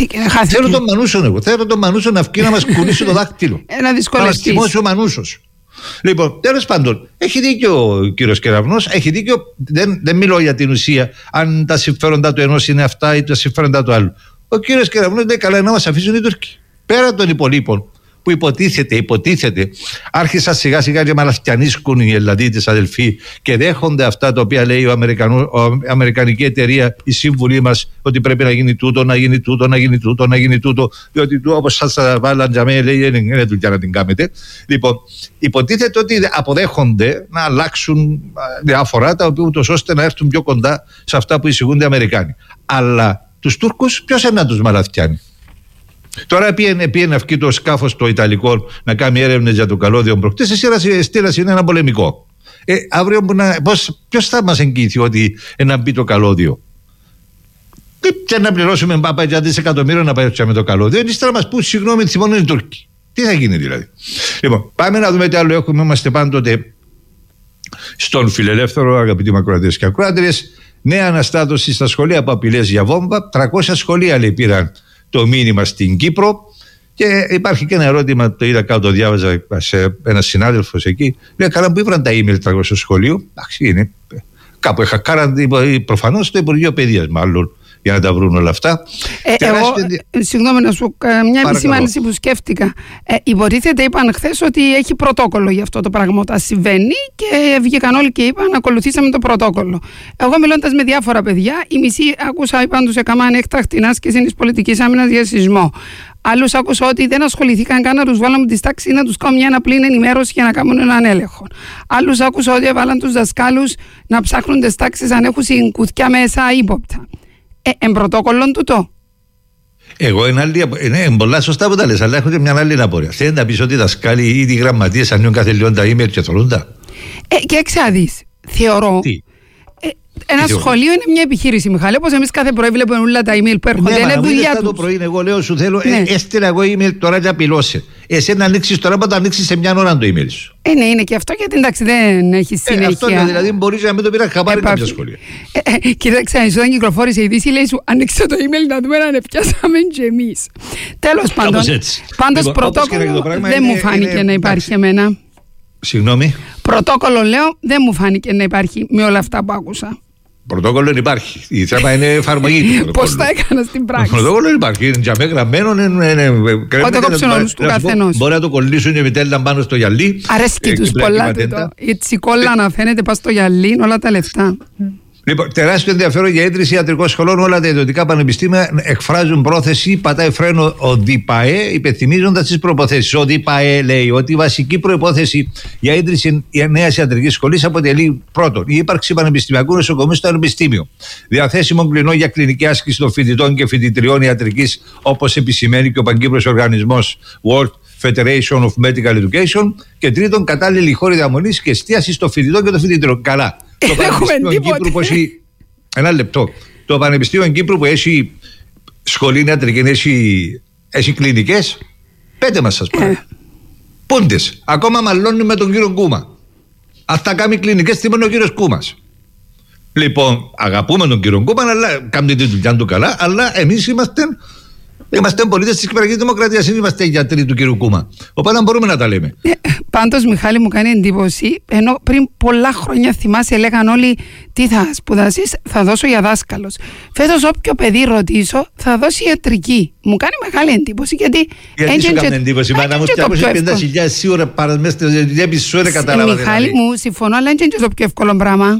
Θέλω τον Μανούσον εγώ. Θέλω τον Μανούσον να βγει να μας κουνήσει το δάχτυλο. Να δυσκολευτείς. Να μας τιμώσει ο Μανούσος. Λοιπόν, τέλος πάντων, έχει δίκιο ο κύριος Κεραυνός, έχει δίκιο. Δεν μιλώ για την ουσία, αν τα συμφέροντα του ενός είναι αυτά ή τα συμφέροντα του άλλου. Ο κύριος Κεραυνός λέει καλά να μας αφήσουν οι Τούρκοι. Πέρα των υπολείπων που υποτίθεται, άρχισαν σιγά σιγά και μαλαθιανίσκουν οι Ελλαδίτες αδελφοί και δέχονται αυτά τα οποία λέει η Αμερικανική εταιρεία, η σύμβουλή μας, ότι πρέπει να γίνει τούτο, να γίνει τούτο, να γίνει τούτο, να γίνει τούτο, διότι όπως σας βάλαν για μένα, λέει, δεν είναι δουλειά να την κάνετε. Λοιπόν, υποτίθεται ότι αποδέχονται να αλλάξουν διάφορα τα οποία ούτως ώστε να έρθουν πιο κοντά σε αυτά που εισηγούνται οι Αμερικάνοι. Αλλά τους Τούρκους ποιος είναι να τους μαλαθιάνει? Τώρα πήγαινε αυκεί το σκάφος το Ιταλικό να κάνει έρευνες για το καλώδιο προχτές. Εσύ στείλας είναι ένα πολεμικό. Αύριο ποιος θα μας εγγυηθεί ότι να μπει το καλώδιο? Και να πληρώσουμε για δισεκατομμύρια να πάει με το καλώδιο. Εμείς θα μας πούν συγγνώμη, θυμώνουν οι Τούρκοι. Τι θα γίνει δηλαδή? Λοιπόν, πάμε να δούμε τι άλλο έχουμε. Είμαστε πάντοτε στον φιλελεύθερο, αγαπητοί μακροατές και ακροάτριες. Νέα αναστάτωση στα σχολεία από απειλές για βόμβα. 300 σχολεία λέει πήραν το μήνυμα στην Κύπρο και υπάρχει και ένα ερώτημα, το είδα κάτω, το διάβαζα σε ένα συνάδελφο εκεί. Λέει καλά που ήβραν τα email 300 στο σχολείο. Εντάξει, είναι κάπου χακάραν προφανώς το Υπουργείο Παιδείας μάλλον για να τα βρουν όλα αυτά. Συγγνώμη να σου μια επισήμανση που σκέφτηκα. Υποτίθεται, είπαν χθες ότι έχει πρωτόκολλο για αυτό το πράγμα όταν συμβαίνει και βγήκαν όλοι και είπαν ακολουθήσαμε το πρωτόκολλο. Εγώ μιλώντας με διάφορα παιδιά, οι μισοί άκουσα είπαν τους έκαναν έκτακτη άσκηση της πολιτικής άμυνας για σεισμό. Άλλους άκουσα ότι δεν ασχοληθήκαν καν να τους βάλουν τη τάξη ή να τους κάνουν μια απλή ενημέρωση για να κάνουν έναν έλεγχο. Άλλους άκουσα ότι έβαλαν τους δασκάλους να ψάχνουν τις τάξεις αν έχουν κουθιά μέσα ύποπτα. Πρωτόκολλον τούτο. Εγώ είναι πολλά σωστά που τα λες, αλλά έχω και μια άλλη απορία. Θέλει να πεις ότι οι δασκάλοι ή οι γραμματείες ανοίγουν κάθε λίγο τα email και θωρούν τα? Και εξάδεις, θεωρώ. Ένα σχολείο είναι μια επιχείρηση, Μιχάλη. Όπως εμείς κάθε πρωί βλέπουμε όλα τα email που έρχονται. Είναι δουλειά τους. Το πρωί, εγώ λέω σου θέλω, έστειλα εγώ email τώρα και απειλώσε. Εσύ να ανοίξεις τώρα, να το ανοίξεις σε μια ώρα το email σου. Ναι, είναι και αυτό γιατί εντάξει δεν έχει συνέχεια. Αυτό είναι, δηλαδή μπορεί να μην το πήρα χαμπάρι κάποια σχολεία. Κοίταξε, όταν κυκλοφόρησε η είδηση, λέει σου ανοίξτε το email να δούμε αν πιάσαμε και εμείς. Τέλος πάντων. Πάντως πρωτόκολλο δεν μου φάνηκε να υπάρχει εμένα. Συγγνώμη. Πρωτόκολλο λέω δεν μου φάνηκε να υπάρχει με όλα αυτά που άκουσα. Πρωτόκολλο δεν υπάρχει. Η θέμα είναι εφαρμογή του. Πώς τα έκανα στην πράξη? Πρωτόκολλο δεν υπάρχει. Είναι τζαμέ γραμμένο. Όταν κόψουν όλους του καθενός. Μπορεί να το κολλήσουν οι μητέλα πάνω στο γυαλί. Αρέσκει τους πολλά τούτο. Η τσικόλα να φαίνεται πας στο γυαλί, όλα τα λεφτά. Λοιπόν, τεράστιο ενδιαφέρον για ίδρυση ιατρικών σχολών. Όλα τα ιδιωτικά πανεπιστήμια εκφράζουν πρόθεση, πατάει φρένο ο ΔΙΠΑΕ, υπενθυμίζοντας τις προϋποθέσεις. Ο ΔΙΠΑΕ λέει ότι η βασική προϋπόθεση για ίδρυση νέας ιατρικής σχολής αποτελεί πρώτον η ύπαρξη πανεπιστημιακού νοσοκομείου στο πανεπιστήμιο, διαθέσιμο κλινό για κλινική άσκηση των φοιτητών και φοιτητριών ιατρικής, όπως επισημαίνει και ο Παγκύπριος Οργανισμός World Federation of Medical Education, και τρίτον κατάλληλη χώρη διαμονής και εστίαση των φοιτητών και των φοιτητριών. Καλά. Το Πανεπιστήμιο Κύπρου που έχει. Ένα λεπτό. Το Πανεπιστήμιο Κύπρου που έχει σχολή ιατρική, έχει κλινικές. Πέτε μας, σας πω. Πούντες. Ακόμα μαλώνουν με τον κύριο Κούμα. Αν θα κάνει κλινικές, τι είναι ο κύριος Κούμας. Λοιπόν, αγαπούμε τον κύριο Κούμα, αλλά κάνουμε τη δουλειά του καλά, αλλά εμείς είμαστε πολίτες της Κυπριακής Δημοκρατίας, δεν είμαστε γιατροί του κύριου Κούμα. Οπότε μπορούμε να τα λέμε. Πάντως, Μιχάλη, μου κάνει εντύπωση, ενώ πριν πολλά χρόνια θυμάσαι, λέγαν όλοι τι θα σπουδάσεις, θα δώσω για δάσκαλος. Φέτος, όποιο παιδί ρωτήσω, θα δώσει ιατρική. Μου κάνει μεγάλη εντύπωση γιατί. Γιατί σου κάνει εντύπωση, μάνα μου, 250.000 σίγουρα παραμέστε, δεν σου δεν κατάλαβα. Μιχάλη μου, συμφωνώ, αλλά είναι και το πιο εύκολο πράγμα.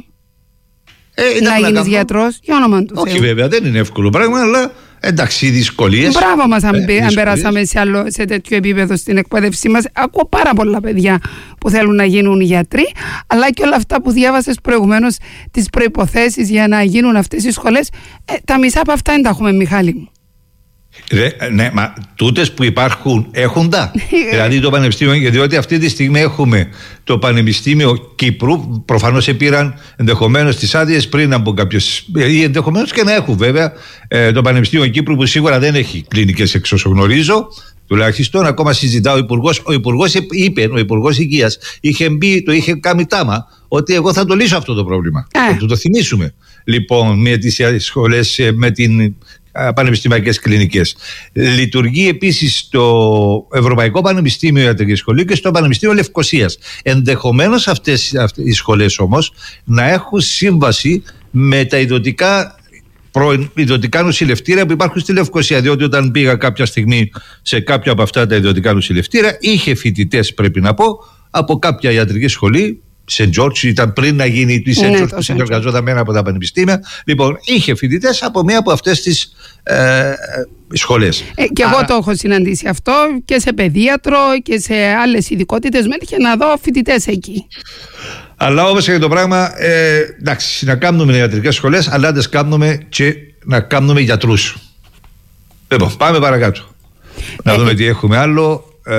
Να γίνεις γιατρός, για όνομα του Θεού. Όχι, βέβαια, δεν είναι εύκολο πράγμα, αλλά. Εντάξει, οι δυσκολίες. Μπράβο μας αν περάσαμε σε τέτοιο επίπεδο στην εκπαίδευσή μας. Ακούω πάρα πολλά παιδιά που θέλουν να γίνουν γιατροί, αλλά και όλα αυτά που διάβασες προηγουμένως, τις προϋποθέσεις για να γίνουν αυτές οι σχολές, τα μισά από αυτά δεν τα έχουμε, Μιχάλη μου. Ναι, μα τούτες που υπάρχουν έχουν τα. Δηλαδή το Πανεπιστήμιο, διότι αυτή τη στιγμή έχουμε το Πανεπιστήμιο Κύπρου, προφανώς επήραν ενδεχομένως τις άδειες πριν από κάποιες, ή ενδεχομένως και να έχουν βέβαια, το Πανεπιστήμιο Κύπρου που σίγουρα δεν έχει κλινικές εξ όσο γνωρίζω, τουλάχιστον ακόμα συζητά ο Υπουργός. Ο Υπουργός Υγείας το είχε κάνει τάμα ότι εγώ θα το λύσω αυτό το πρόβλημα. Θα το θυμίσουμε. Λοιπόν, με τις σχολές, με την πανεπιστημιακές κλινικές. Λειτουργεί επίσης το Ευρωπαϊκό Πανεπιστήμιο Ιατρικής Σχολείου και στο Πανεπιστήμιο Λευκωσίας. Ενδεχομένως αυτές οι σχολές όμως να έχουν σύμβαση με τα ιδιωτικά νοσηλευτήρια που υπάρχουν στη Λευκωσία. Διότι όταν πήγα κάποια στιγμή σε κάποια από αυτά τα ιδιωτικά νοσηλευτήρια, είχε φοιτητές, πρέπει να πω, από κάποια ιατρική σχολή. Σεντ Τζόρτζ ήταν πριν να γίνει η Σεντ Τζόρτζ που συνεργαζόταν με ένα από τα πανεπιστήμια. Λοιπόν, είχε φοιτητές από μία από αυτές τις σχολές. Και εγώ το έχω συναντήσει αυτό και σε παιδίατρο και σε άλλες ειδικότητες. Μέτυχε να δω φοιτητές εκεί. Αλλά όμως για το πράγμα, εντάξει, να κάνουμε ιατρικές σχολές, αλλά να κάνουμε και να κάνουμε γιατρούς. Λοιπόν, πάμε παρακάτω. Να δούμε τι έχουμε άλλο.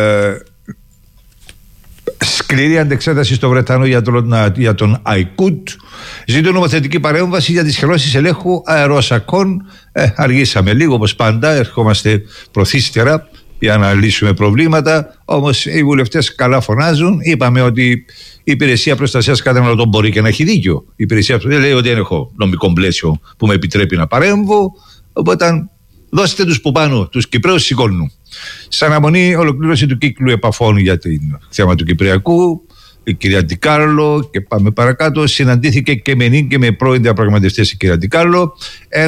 Σκληρή αντεξέταση στο Βρετανό για τον ΑΙΚΟΥΤ. Ζήτω νομοθετική παρέμβαση για τις χρεώσεις ελέγχου αεροσακών. Αργήσαμε λίγο, όπως πάντα. Ερχόμαστε προθύστερα για να λύσουμε προβλήματα. Όμως οι βουλευτές καλά φωνάζουν. Είπαμε ότι η Υπηρεσία Προστασίας Καταναλωτών μπορεί και να έχει δίκιο. Η Υπηρεσία λέει ότι δεν έχω νομικό πλαίσιο που με επιτρέπει να παρέμβω. Οπότε δώστε τους που πάνω, τους Κυπραίους σηκώνουν. Σαν αναμονή ολοκλήρωση του κύκλου επαφών για το θέμα του Κυπριακού, η κυρία Ντικάρλο, και πάμε παρακάτω, συναντήθηκε και με πρώην διαπραγματευτές η κυρία Ντικάρλο,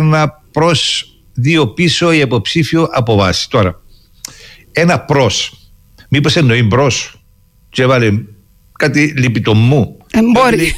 1-2 πίσω η υποψήφιο από βάση. Τώρα, 1 μήπως εννοεί μπρος και έβαλε κάτι λυπητομού. Μπορεί.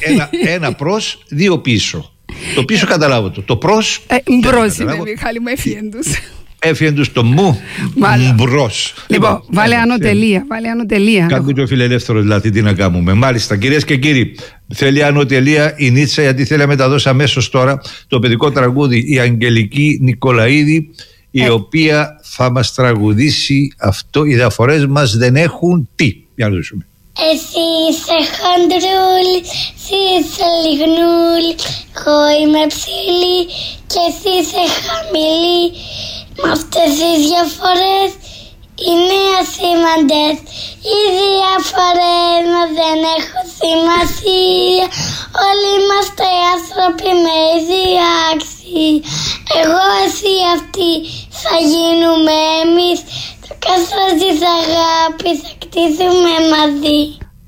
1-2 πίσω. Το πίσω καταλάβω το προς. Μπρος είναι, Μιχάλη μου, έφυγεν τους. Έφυγεν τους το μου μπρος. Λοιπόν, βάλε ανωτελεία. Κάνουμε και ο φιλελεύθερος δηλαδή, τι να κάνουμε. Μάλιστα, κυρίες και κύριοι, θέλει ανωτελεία η Νίτσα, γιατί θέλει να μεταδώσει αμέσως τώρα το παιδικό τραγούδι η Αγγελική Νικολαίδη, η οποία θα μας τραγουδήσει αυτό. Οι διαφορές μας δεν έχουν τι. Για να δούμε. Εσύ είσαι χοντρούλη, εσύ είσαι λιγνούλη, εγώ είμαι ψηλή και εσύ είσαι χαμηλή. Μ' αυτές τις διαφορές είναι ασήμαντες. Οι διαφορές μας δεν έχουν σημασία. Όλοι είμαστε άνθρωποι με ίδια αξία. Εγώ, εσύ, αυτοί θα γίνουμε εμείς. Το κάστρο της αγάπης θα κτίσουμε μαζί.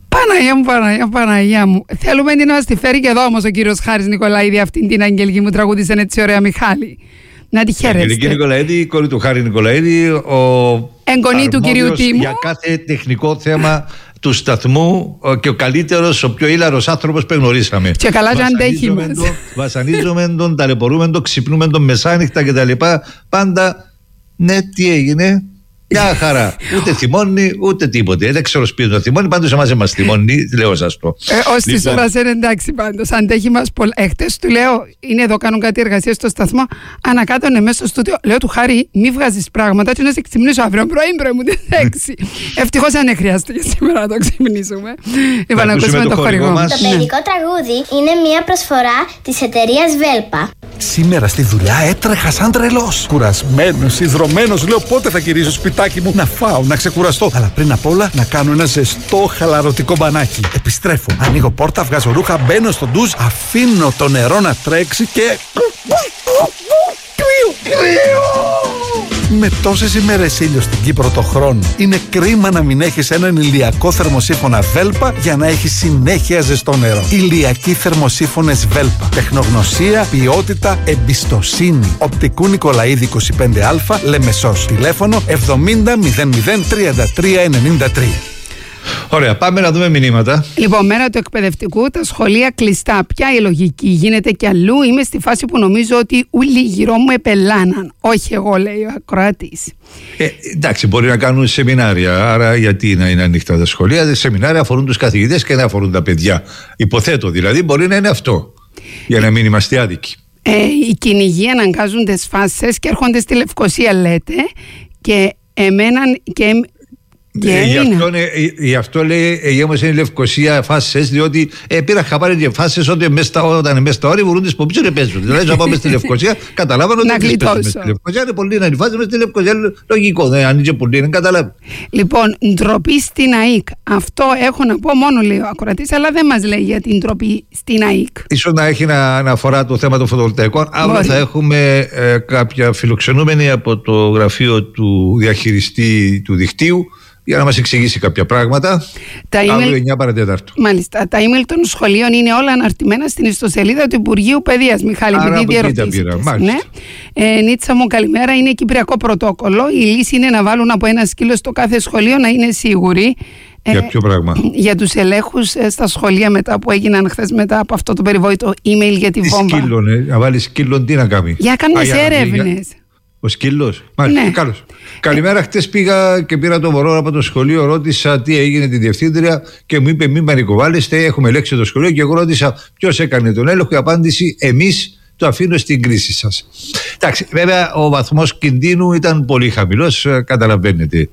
Παναγία μου. Θέλουμε να μας τη φέρει και εδώ όμως ο κύριος Χάρης Νικολαίδη, αυτήν την Αγγελική μου τραγούδισαν έτσι ωραία, Μιχάλη. Να τη χαίρεστε. Η Αγγελική Νικολαίδη, η κόρη του Χάρη Νικολαίδη, ο εγγονή του κυρίου Τίμου, για κάθε τεχνικό θέμα του σταθμού και ο καλύτερος, ο πιο ήλαρος άνθρωπος που γνωρίσαμε. Και καλά και αντέχει μας. Βασανίζουμε τον, ταλαιπωρούμε τον, ξυπνούμε τον μεσάνυχτα κτλ. Πάντα, ναι, τι έγινε. Μια χαρά. Ούτε θυμώνει, ούτε τίποτε. Δεν ξέρω σπίτι να θυμώνει. Πάντως εμάς μας θυμώνει, λέω σας το. Ως τις ώρας είναι εντάξει πάντως. Αντέχει μας πολλά. Χτες του λέω, είναι εδώ, κάνουν κάτι εργασία στο σταθμό. Ανακάτωνε μέσα στο στούντιο. Λέω του Χάρη, μη βγάζεις πράγματα. Και να σε ξυπνήσω αύριο πρωί μου, δεν έξι. Ευτυχώς δεν χρειάστηκε σήμερα να το ξυπνήσουμε. Λοιπόν, να ακούσουμε το χορηγό μας. Το παιδικό τραγούδι είναι μια προσφορά της εταιρείας Βέλπα. Σήμερα στη δουλειά έτρεχα σαν τρελός. Κουρασμένος, ιδρωμένος, λέω πότε θα γυρίσω σπιτάκι μου να φάω, να ξεκουραστώ. Αλλά πριν απ' όλα να κάνω ένα ζεστό χαλαρωτικό μπανάκι. Επιστρέφω, ανοίγω πόρτα, βγάζω ρούχα, μπαίνω στο ντουζ, αφήνω το νερό να τρέξει και... Με τόσες ημέρες ήλιο στην Κύπρο το χρόνο, είναι κρίμα να μην έχεις έναν ηλιακό θερμοσύφωνα Βέλπα για να έχεις συνέχεια ζεστό νερό. Ηλιακοί θερμοσύφωνες Βέλπα. Τεχνογνωσία, ποιότητα, εμπιστοσύνη. Οπτικού Νικολαίδη 25Α, Λεμεσός. Τηλέφωνο 70 00 33 93. Ωραία, πάμε να δούμε μηνύματα. Λοιπόν, μέρα του εκπαιδευτικού, τα σχολεία κλειστά. Ποια η λογική, γίνεται κι αλλού? Είμαι στη φάση που νομίζω ότι όλοι γύρω μου επελάναν. Όχι εγώ, λέει ο ακροατής. Εντάξει, μπορεί να κάνουν σεμινάρια. Άρα, γιατί να είναι ανοιχτά τα σχολεία? Τα σεμινάρια αφορούν τους καθηγητές και δεν αφορούν τα παιδιά. Υποθέτω δηλαδή, μπορεί να είναι αυτό. Για να μην είμαστε άδικοι. Οι κυνηγοί αναγκάζουν τις φάσεις και έρχονται στη Λευκωσία, λέτε. Και Γι' αυτό λέει γέμωσε η Λευκοσία φάσες, διότι πήρα χαπάρι και φάσες όταν μέσα στα όρια βουρούν τις που πίσω και παίζουν. Δηλαδή να πάμε στη Λευκοσία, καταλάβανε ότι δεν παίζουν μέσα στη Λευκοσία. Είναι πολύ να είναι φάση μέσα στη Λευκοσία, λογικό, αν είναι πολύ, δεν καταλάβει. Λοιπόν, ντροπή στην ΑΕΚ. Αυτό έχω να πω μόνο, λέει ο ακροατής, αλλά δεν μας λέει για την ντροπή στην ΑΕΚ. Ίσως να έχει να αναφορά το θέμα των φωτοβολταϊκών. Αύριο θα έχουμε κάποια φιλοξενούμενη από το γραφείο του διαχειριστή του δικτύου, για να μας εξηγήσει κάποια πράγματα. Αύριο 9 παρατέταρτο. Μάλιστα. Τα email των σχολείων είναι όλα αναρτημένα στην ιστοσελίδα του Υπουργείου Παιδείας. Μιχάλη, επειδή διερωτήθηκες. Ναι. Νίτσα μου, καλημέρα. Είναι κυπριακό πρωτόκολλο. Η λύση είναι να βάλουν από ένα σκύλο στο κάθε σχολείο, να είναι σίγουροι. Για ποιο πράγμα? Για τους ελέγχους στα σχολεία μετά που έγιναν χθες, μετά από αυτό το περιβόητο email για τη βόμβα. Σκύλο, να βάλει σκύλο, τι να κάνει? Για κάνεις έρευνες. Ο σκύλος. Μάλιστα. Ναι. Καλώς. Καλημέρα. Χτες πήγα και πήρα το μωρό από το σχολείο. Ρώτησα τι έγινε τη διευθύντρια και μου είπε: μην πανικοβάλλεστε. Έχουμε ελέγξει το σχολείο. Και εγώ ρώτησα ποιος έκανε τον έλεγχο. Η απάντηση: εμείς. Το αφήνω στην κρίση σας. Εντάξει, βέβαια ο βαθμός κινδύνου ήταν πολύ χαμηλός. Καταλαβαίνετε.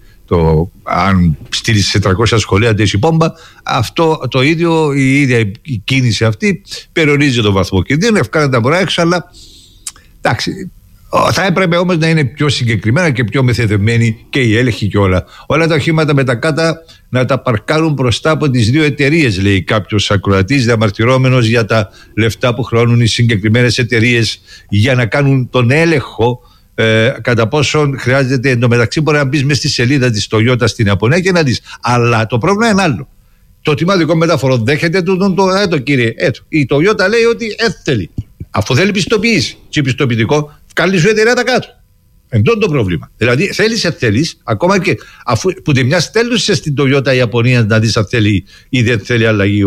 Αν στείλει σε 300 σχολεία τέτοια πόμπα, αυτό το ίδιο, η ίδια η κίνηση αυτή περιορίζει τον βαθμό κινδύνου. Ευκάλα τα μωρά έξω, αλλά εντάξει. Θα έπρεπε όμως να είναι πιο συγκεκριμένα και πιο μεθοδεμένοι και οι έλεγχοι και όλα. Όλα τα οχήματα με τα κάτα να τα παρκάρουν μπροστά από τις δύο εταιρείες, λέει κάποιος ακροατής διαμαρτυρόμενος για τα λεφτά που χρεώνουν οι συγκεκριμένες εταιρείες για να κάνουν τον έλεγχο κατά πόσον χρειάζεται. Εντωμεταξύ μπορεί να μπει μέσα στη σελίδα της Toyota στην Ιαπωνία και να δεις. Αλλά το πρόβλημα είναι άλλο. Το τιμάδικο μεταφορών δέχεται το κύριε. Η Toyota λέει ότι θέλει. Αφού θέλει πιστοποίηση και πιστοποιητικό, βγάλει σου εταιρεία τα κάτω. Εντό το πρόβλημα. Δηλαδή θέλεις, ακόμα και αφού που τη μια στέλνουσε στην Toyota Ιαπωνία να δεις αν θέλει ή δεν θέλει αλλαγή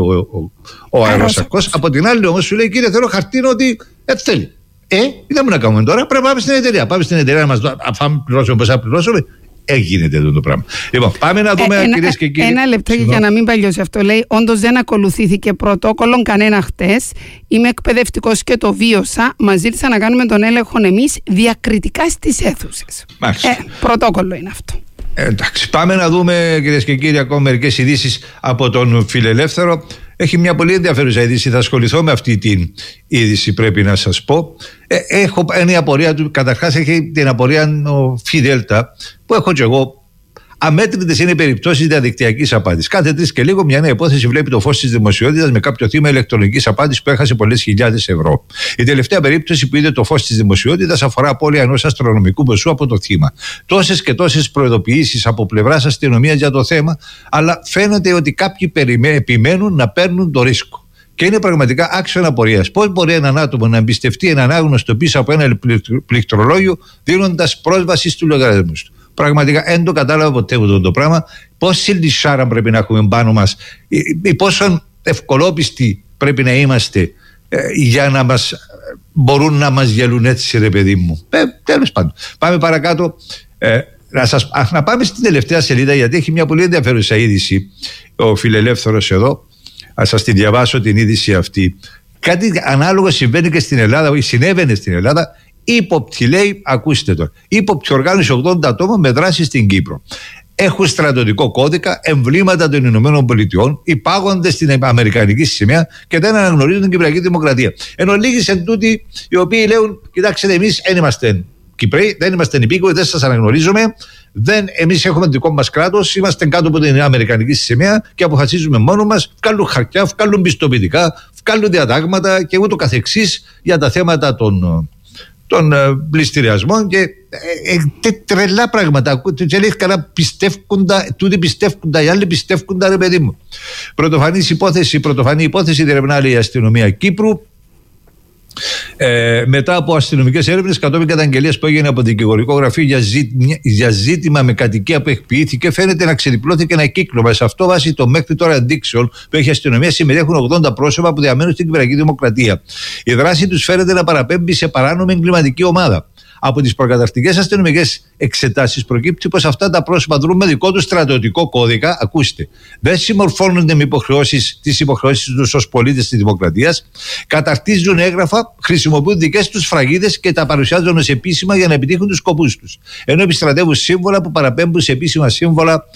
ο αεροσακός. Από την άλλη όμως σου λέει: κύριε, θέλω χαρτί ότι θέλει. Δεν μου να κάνουμε τώρα, πρέπει να πάμε στην εταιρεία. Πάμε στην εταιρεία να μας δώσει, αν πληρώσουμε πόσα πληρώσουμε. Έγινε εδώ το πράγμα. Λοιπόν, πάμε να δούμε, κυρίες και κύριοι. Ένα λεπτό για να μην παλιώσει αυτό. Λέει: όντως δεν ακολουθήθηκε πρωτόκολλο κανένα χτες. Είμαι εκπαιδευτικός και το βίωσα. Μας ζήτησαν να κάνουμε τον έλεγχο εμείς διακριτικά στις αίθουσες. Πρωτόκολλο είναι αυτό. Εντάξει, πάμε να δούμε, κυρίες και κύριοι, ακόμα μερικές ειδήσεις από τον Φιλελεύθερο. Έχει μια πολύ ενδιαφέρουσα είδηση. Θα ασχοληθώ με αυτή την είδηση, πρέπει να σας πω. Έχω μια απορία του. Καταρχάς, έχει την απορία ο Φιδέλτα, που έχω και εγώ. Αμέτρητες είναι οι περιπτώσεις διαδικτυακής απάτης. Κάθε 3 και λίγο μια νέα υπόθεση βλέπει το φως της δημοσιότητας με κάποιο θύμα ηλεκτρονικής απάτης που έχασε πολλές χιλιάδες ευρώ. Η τελευταία περίπτωση που είδε το φως της δημοσιότητας αφορά απώλεια ενός αστρονομικού ποσού από το θύμα. Τόσες και τόσες προειδοποιήσεις από πλευράς αστυνομίας για το θέμα, αλλά φαίνεται ότι κάποιοι επιμένουν να παίρνουν το ρίσκο. Και είναι πραγματικά άξιον απορίας. Πώς μπορεί έναν άτομο να εμπιστευτεί έναν άγνωστο πίσω από ένα πληκτρολόγιο, δίνοντας πρόσβαση στους λογαριασμούς του? Πραγματικά δεν το κατάλαβα ποτέ αυτό το πράγμα. Πόση λυσάρα πρέπει να έχουμε πάνω μας, ή πόσο ευκολόπιστοι πρέπει να είμαστε για να μπορούν να μας γελούν έτσι, ρε παιδί μου. Τέλος πάντων. Πάμε παρακάτω. Να πάμε στην τελευταία σελίδα, γιατί έχει μια πολύ ενδιαφέρουσα είδηση ο Φιλελεύθερος εδώ. Ας σας τη διαβάσω την είδηση αυτή. Κάτι ανάλογο συμβαίνει και στην Ελλάδα, ή συνέβαινε στην Ελλάδα. Ύποπτη, λέει, ακούστε τώρα. Ύποπτη οργάνωση 80 ατόμων με δράση στην Κύπρο. Έχουν στρατιωτικό κώδικα, εμβλήματα των Ηνωμένων Πολιτειών, υπάγονται στην Αμερικανική σημαία και δεν αναγνωρίζουν την Κυπριακή Δημοκρατία. Ενώ λίγοι εν τούτοι οι οποίοι λέουν: κοιτάξτε, εμείς δεν είμαστε Κυπραίοι, δεν είμαστε υπήκοοι, δεν σας αναγνωρίζουμε. Εμείς έχουμε δικό μας κράτος, είμαστε κάτω από την Αμερικανική σημαία και αποφασίζουμε μόνοι μας. Βγάλουν χαρτιά, βγάλουν πιστοποιητικά, βγάλουν διατάγματα και ούτω καθεξής για τα θέματα των πληστηριασμών και τρελά πράγματα. Και λέει καλά, τούτοι πιστεύκοντα, οι άλλοι πιστεύκοντα, ρε παιδί μου. Πρωτοφανή υπόθεση διερευνά η αστυνομία Κύπρου. Μετά από αστυνομικές έρευνες κατόπιν καταγγελίας που έγινε από δικηγορικό γραφείο για ζήτημα με κατοικία που εκποιήθηκε, φαίνεται να ξεδιπλώθηκε ένα κύκλωμα. Σε αυτό, βάσει των μέχρι τώρα ενδείξεων που έχει η αστυνομία, συμμετέχουν 80 πρόσωπα που διαμένουν στην Κυπριακή Δημοκρατία. Η δράση τους φαίνεται να παραπέμπει σε παράνομη εγκληματική ομάδα. Από τις προκαταρκτικές αστυνομικές εξετάσεις προκύπτει πως αυτά τα πρόσωπα δρούν με δικό τους στρατιωτικό κώδικα. Ακούστε, δεν συμμορφώνονται με τις υποχρεώσεις τους ως πολίτες της Δημοκρατίας, καταρτίζουν έγγραφα, χρησιμοποιούν δικές τους φραγίδες και τα παρουσιάζουν ως επίσημα για να επιτύχουν τους σκοπούς τους. Ενώ επιστρατεύουν σύμβολα που παραπέμπουν σε επίσημα σύμβολα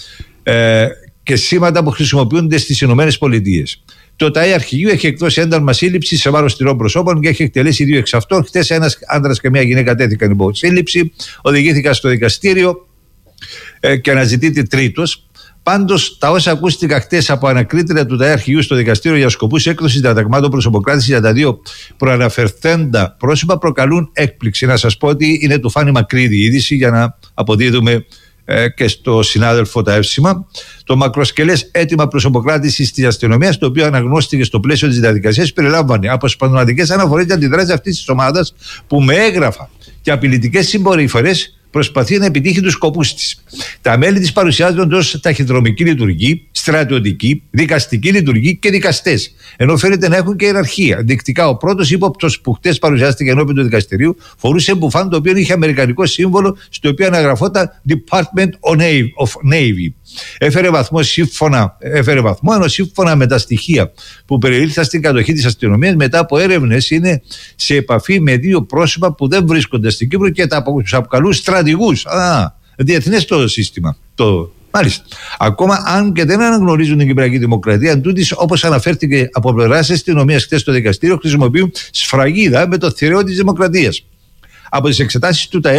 και σήματα που χρησιμοποιούνται στις Ηνωμένες Πολιτείες. Το ΤΑΕ Αρχηγείου έχει εκδώσει ένταλμα σύλληψη σε βάρος 3 προσώπων και έχει εκτελέσει 2 εξ αυτών. Χθες ένας άντρας και μια γυναίκα τέθηκαν υπό σύλληψη, οδηγήθηκαν στο δικαστήριο και αναζητείται τρίτος. Πάντως, τα όσα ακούστηκαν χτες από ανακρίτρια του ΤΑΕ Αρχηγείου στο δικαστήριο για σκοπούς έκδοσης διαταγμάτων προσωποκράτησης για τα 2 προαναφερθέντα πρόσωπα προκαλούν έκπληξη. Να σας πω ότι είναι του Φάνη Μακρύδη η είδηση, για να αποδίδουμε και στο συνάδελφο τα εύσημα. Το μακροσκελές αίτημα προσωποκράτησης της αστυνομίας, το οποίο αναγνώστηκε στο πλαίσιο της διαδικασίας, περιλάμβανε αποσπασματικές αναφορές για αντιδράσεις αυτής της ομάδας που με έγγραφα και απειλητικές συμπεριφορές προσπαθεί να επιτύχει τους σκοπούς της. Τα μέλη της παρουσιάζονται ως ταχυδρομική λειτουργή, στρατιωτική, δικαστική λειτουργή και δικαστές. Ενώ φαίνεται να έχουν και ιεραρχία. Δεικτικά, ο πρώτος ύποπτος που χτες παρουσιάστηκε ενώπιον του δικαστηρίου φορούσε μπουφάν το οποίο είχε αμερικανικό σύμβολο, στο οποίο αναγραφόταν Department of Navy. Έφερε βαθμό, ενώ σύμφωνα με τα στοιχεία που περιήλθαν στην κατοχή της αστυνομίας, μετά από έρευνες είναι σε επαφή με 2 πρόσωπα που δεν βρίσκονται στην Κύπρο και τους αποκαλούν στρατηγούς. Διεθνές το σύστημα. Μάλιστα. Ακόμα αν και δεν αναγνωρίζουν την Κυπριακή Δημοκρατία, εντούτοις, όπως αναφέρθηκε από πλευράς αστυνομίας χθες στο δικαστήριο, χρησιμοποιούν σφραγίδα με το θηρεό της Δημοκρατίας. Από τις εξετάσεις του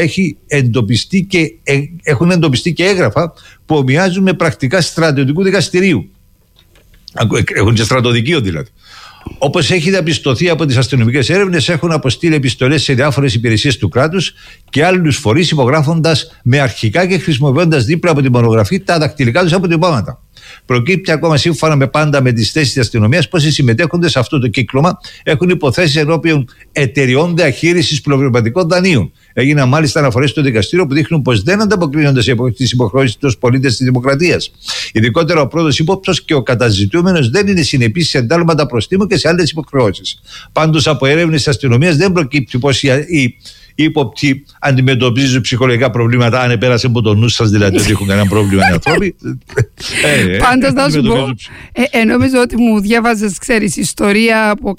έχουν εντοπιστεί και έγγραφα που ομοιάζουν με πρακτικά στρατιωτικού δικαστηρίου. Έχουν και στρατοδικείο δηλαδή. Όπως έχει διαπιστωθεί από τις αστυνομικές έρευνες, έχουν αποστείλει επιστολές σε διάφορες υπηρεσίες του κράτους και άλλους φορείς, υπογράφοντας με αρχικά και χρησιμοποιώντας δίπλα από την μονογραφή τα δακτυλικά τους αποτυπώματα. Προκύπτει ακόμα, σύμφωνα με πάντα με τις θέσεις της αστυνομίας, πως οι συμμετέχοντες σε αυτό το κύκλωμα έχουν υποθέσεις ενώπιον εταιριών διαχείρισης προβληματικών δανείων. Έγιναν μάλιστα αναφορές στο δικαστήριο που δείχνουν πως δεν ανταποκρίνονται στις υποχρεώσεις τους πολίτες της Δημοκρατίας. Ειδικότερα, ο πρώτος ύποπτος και ο καταζητούμενος δεν είναι συνεπείς σε εντάλματα προστίμου και σε άλλες υποχρεώσεις. Πάντως, από έρευνες της αστυνομίας δεν προκύπτει πως οι ύποπτοι αντιμετωπίζουν ψυχολογικά προβλήματα, αν πέρασε από το νου σας δηλαδή ότι έχουν κανένα πρόβλημα οι άνθρωποι. Πάντως να σου πω, νομίζω ότι μου διάβαζες, ξέρεις, ιστορία από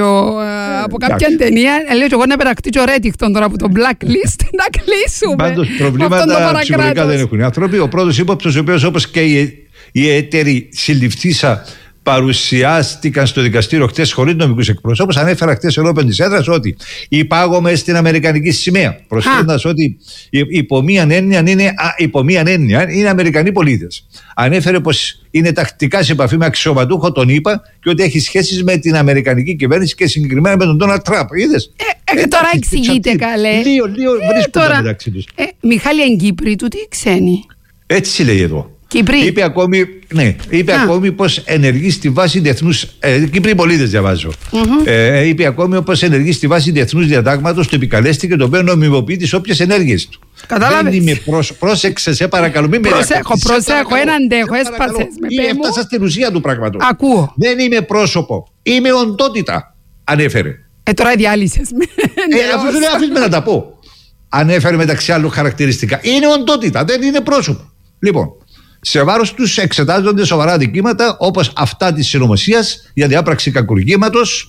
κάποια ταινία. Λέω εγώ να περακτήσω Ρέτιχτον τώρα από το blacklist να κλείσουμε. Πάντως προβλήματα ψυχολογικά δεν έχουν οι άνθρωποι. Ο πρώτος ύποπτος, ο οποίος όπως και η εταίροι συλληφθήσα παρουσιάστηκαν στο δικαστήριο χτες χωρίς νομικούς εκπροσώπους, ανέφερα χτες ενώπιον της έδρας ότι υπάγομαι στην αμερικανική σημαία, προσθέτοντας ότι υπό μίαν έννοια είναι Αμερικανοί πολίτες. Ανέφερε πως είναι τακτικά σε επαφή με αξιωματούχο τον ΗΠΑ και ότι έχει σχέσεις με την αμερικανική κυβέρνηση και συγκεκριμένα με τον Ντόναλντ Τραμπ. Είδες? Τώρα εξηγείται καλέ. Λίγο βρίσκονται μεταξύ τους. Μιχάλη, εν Κύπρη του τι ξένοι? Έτσι λέει εδώ. Κύπρη. Είπε ακόμη πως ενεργεί στη βάση διεθνούς. Κύπροι πολίτες διαβάζω. Είπε ακόμη πως ενεργεί στη βάση διεθνούς διατάγματος, το επικαλέστηκε, το οποίο νομιμοποιεί τις όποιες ενέργειες του. Κατάλαβες. Δεν είμαι πρόσεξε, σε παρακαλώ. Προσέχω, έναν αντέχω, έσπασες με. Έφτασα στην ουσία του πράγματος. Ακούω. Δεν είμαι πρόσωπο. Είμαι οντότητα. Ανέφερε. Τώρα διάλυσες με. Αφού σου λέει, αφήνουμε να τα πω. Ανέφερε μεταξύ άλλων χαρακτηριστικά. Είναι οντότητα, δεν είναι πρόσωπο. Λοιπόν. Σε βάρος τους εξετάζονται σοβαρά αδικήματα όπως αυτά της συνωμοσίας για διάπραξη κακουργήματος,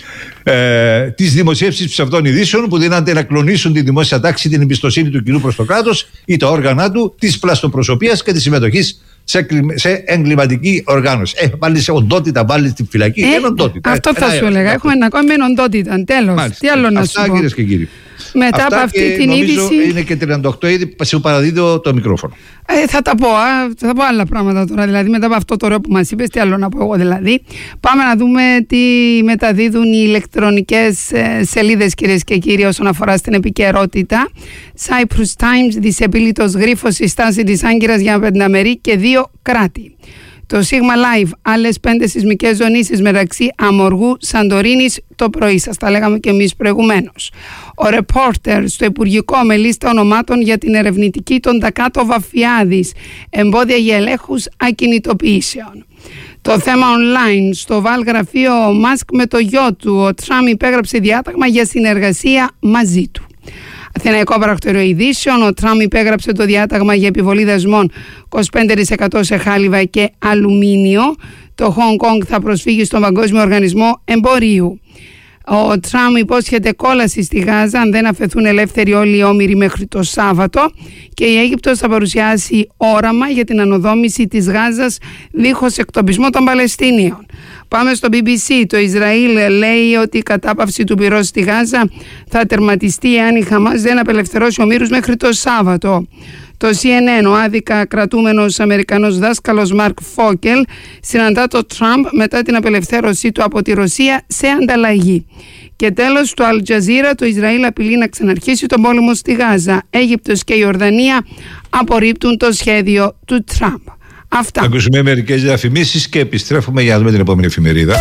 της δημοσίευσης ψευδών ειδήσεων που δίνανται να κλονίσουν τη δημόσια τάξη, την εμπιστοσύνη του κοινού προς το κράτος ή τα όργανα του, της πλαστοπροσωπίας και της συμμετοχής σε εγκληματική οργάνωση. Πάλι σε οντότητα, πάλι στη φυλακή. Οντότητα. Αυτό θα σου έλεγα. Έχουμε να κάνουμε οντότητα. Τέλος. Τι άλλο να σου πω. Αυτά, κυρίες και κύριοι. Μετά από αυτή την είδηση. Είναι και 38 ήδη, σου παραδίδω το μικρόφωνο. Θα τα πω άλλα πράγματα τώρα. Δηλαδή, μετά από αυτό το ωραίο που μας είπες, τι άλλο να πω εγώ δηλαδή. Πάμε να δούμε τι μεταδίδουν οι ηλεκτρονικές σελίδες, κυρίες και κύριοι, όσον αφορά στην επικαιρότητα. Cyprus Times, δυσεπίλητος γρίφος, η στάση της Άγκυρας για Πενταμερή και 2 κράτη. Το Sigma Live, άλλες 5 σεισμικές ζωνήσεις μεταξύ Αμοργού, Σαντορίνης, το πρωί σας τα λέγαμε και εμείς προηγουμένως. Ο Reporter στο Υπουργικό με λίστα ονομάτων για την ερευνητική των Τακάτο Βαφιάδης, εμπόδια για ελέγχους ακινητοποιήσεων. Το θέμα online, στο Βαλ γραφείο Μάσκ με το γιο του, ο Τραμπ υπέγραψε διάταγμα για συνεργασία μαζί του. Αθηναϊκό Πρακτορείο Ειδήσεων, ο Τραμπ υπέγραψε το διάταγμα για επιβολή δασμών 25% σε χάλιβα και αλουμίνιο. Το Χονγκ Κονγκ θα προσφύγει στον Παγκόσμιο Οργανισμό Εμπορίου. Ο Τραμπ υπόσχεται κόλαση στη Γάζα αν δεν αφαιθούν ελεύθεροι όλοι οι όμηροι μέχρι το Σάββατο, και η Αίγυπτος θα παρουσιάσει όραμα για την ανοδόμηση της Γάζας δίχως εκτοπισμό των Παλαιστίνιων. Πάμε στο BBC. Το Ισραήλ λέει ότι η κατάπαυση του πυρός στη Γάζα θα τερματιστεί εάν η Χαμάς δεν απελευθερώσει ομήρους μέχρι το Σάββατο. Το CNN, ο άδικα κρατούμενος Αμερικανός δάσκαλος Μαρκ Φόκελ συναντά το Τραμπ μετά την απελευθέρωσή του από τη Ρωσία σε ανταλλαγή. Και τέλος, το Al Jazeera, το Ισραήλ απειλεί να ξαναρχίσει τον πόλεμο στη Γάζα. Αίγυπτος και η Ιορδανία απορρίπτουν το σχέδιο του Τραμπ. Αυτά. Θα ακούσουμε μερικές διαφημίσεις και επιστρέφουμε για να δούμε την επόμενη εφημερίδα.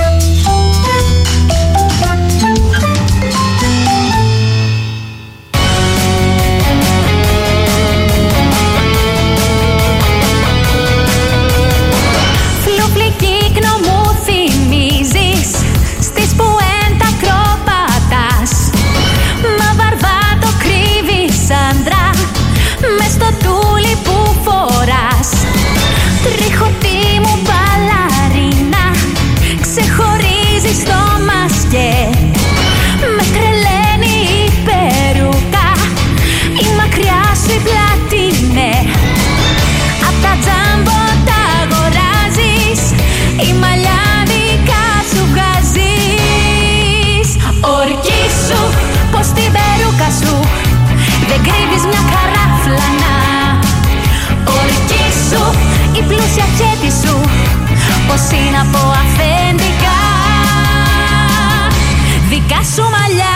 Τριχωτή μου μπαλαρίνα, ξεχωρίζει στο μασκέ. Με τρελαίνει η περούκα, η μακριά σου η πλάτη, ναι. Απ' τα τζάμπο τα αγοράζεις, η μαλλιά δικά σου βγάζεις. Ορκίσου πως την περούκα σου δεν κρύβεις μια καράφλανα. Ορκίσου η πλούσια τσέπη σου πως είναι από αφεντικά δικά σου μαλλιά.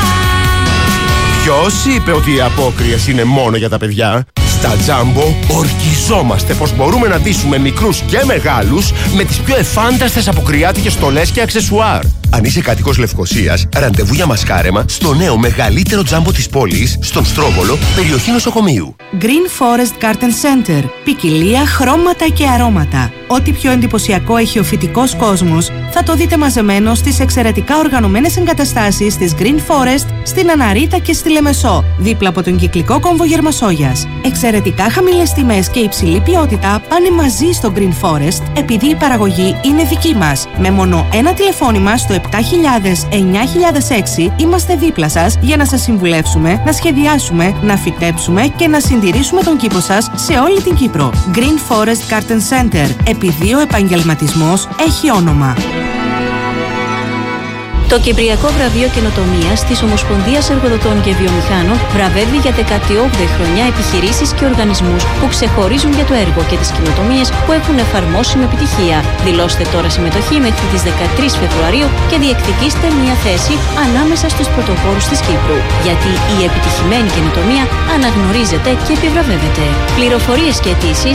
Ποιος είπε ότι οι απόκριες είναι μόνο για τα παιδιά? Στα Τζάμπο ορκιζόμαστε πως μπορούμε να ντύσουμε μικρούς και μεγάλους με τις πιο εφάνταστες αποκριάτικες στολές και αξεσουάρ. Αν είσαι κάτοικος Λευκωσίας, ραντεβού για μασκάρεμα στο νέο μεγαλύτερο Τζάμπο της πόλης, στον Στρόβολο, περιοχή νοσοκομείου. Green Forest Garden Center. Ποικιλία, χρώματα και αρώματα. Ό,τι πιο εντυπωσιακό έχει ο φυτικός κόσμος θα το δείτε μαζεμένο στις εξαιρετικά οργανωμένες εγκαταστάσεις της Green Forest στην Αναρίτα και στη Λεμεσό, δίπλα από τον κυκλικό κόμβο Γερμασόγιας. Εξαιρετικά χαμηλές τιμές και υψηλή ποιότητα πάνε μαζί στο Green Forest επειδή η παραγωγή είναι δική μας. Με μόνο ένα τηλεφώνημα στο 7000-9006 είμαστε δίπλα σας για να σας συμβουλεύσουμε, να σχεδιάσουμε, να φυτέψουμε και να συντηρήσουμε τον κήπο σας σε όλη την Κύπρο. Green Forest Garden Center. Επειδή ο επαγγελματισμός έχει όνομα. Το Κυπριακό Βραβείο Καινοτομίας της Ομοσπονδίας Εργοδοτών και Βιομηχάνων βραβεύει για 18η χρονιά επιχειρήσεις και οργανισμούς που ξεχωρίζουν για το έργο και τις καινοτομίες που έχουν εφαρμόσει με επιτυχία. Δηλώστε τώρα συμμετοχή μέχρι τις 13 Φεβρουαρίου και διεκδικήστε μια θέση ανάμεσα στους πρωτοπόρους της Κύπρου. Γιατί η επιτυχημένη καινοτομία αναγνωρίζεται και επιβραβεύεται. Πληροφορίες και αιτήσεις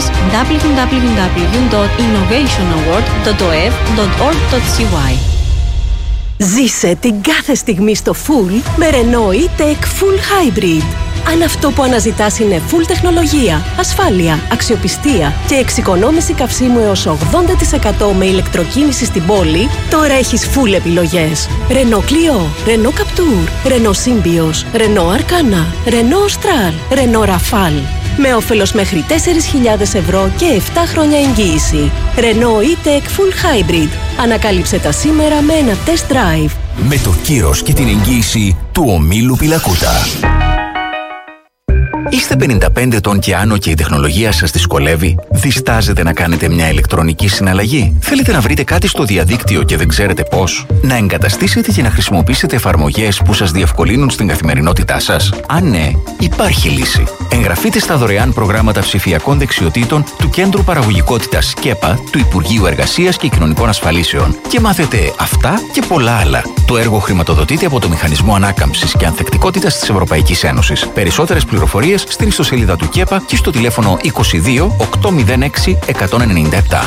www.innovationaward.oev.org.cy. Ζήσε την κάθε στιγμή στο full με Renault E-Tech Full Hybrid. Αν αυτό που αναζητάς είναι full τεχνολογία, ασφάλεια, αξιοπιστία και εξοικονόμηση καυσίμου έως 80% με ηλεκτροκίνηση στην πόλη, τώρα έχεις full επιλογές. Renault Clio, Renault Captur, Renault Symbioz, Renault Arcana, Renault Austral, Renault Rafale. Με όφελος μέχρι 4.000 ευρώ και 7 χρόνια εγγύηση. Renault E-Tech Full Hybrid. Ανακάλυψε τα σήμερα με ένα test drive. Με το κύρος και την εγγύηση του ομίλου Πιλακούτα. Είστε 55 ετών και άνω και η τεχνολογία σας δυσκολεύει? Διστάζετε να κάνετε μια ηλεκτρονική συναλλαγή? Θέλετε να βρείτε κάτι στο διαδίκτυο και δεν ξέρετε πώς? Να εγκαταστήσετε και να χρησιμοποιήσετε εφαρμογές που σας διευκολύνουν στην καθημερινότητά σας? Αν ναι, υπάρχει λύση. Εγγραφείτε στα δωρεάν προγράμματα ψηφιακών δεξιοτήτων του Κέντρου Παραγωγικότητας ΚΕΠΑ του Υπουργείου Εργασίας και Κοινωνικών Ασφαλίσεων και μάθετε αυτά και πολλά άλλα. Το έργο χρηματοδοτείται από το Μηχανισμό Ανάκαμψης και Ανθεκτικότητας της Ευρωπαϊκής Ένωσης. Περισσότερες πληροφορίες στην ιστοσελίδα του ΚΕΠΑ και στο τηλέφωνο 22 806 197.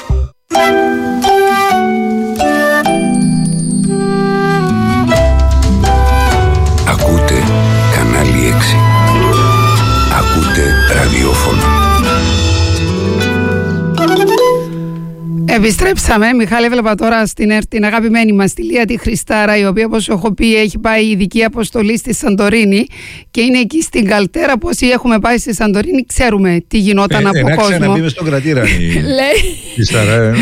Ακούτε κανάλι 6. Ακούτε ραδιόφωνο. Επιστρέψαμε. Μιχάλη, έβλεπα τώρα στην ΕΡΤ την αγαπημένη μας τη Λία τη Χριστάρα, η οποία, όπως έχω πει, έχει πάει ειδική αποστολή στη Σαντορίνη και είναι εκεί στην Καλτέρα. Που όσοι έχουμε πάει στη Σαντορίνη ξέρουμε τι γινόταν από κόσμο. Να ξαναμπεί μες στον κρατήρα η Χριστάρα.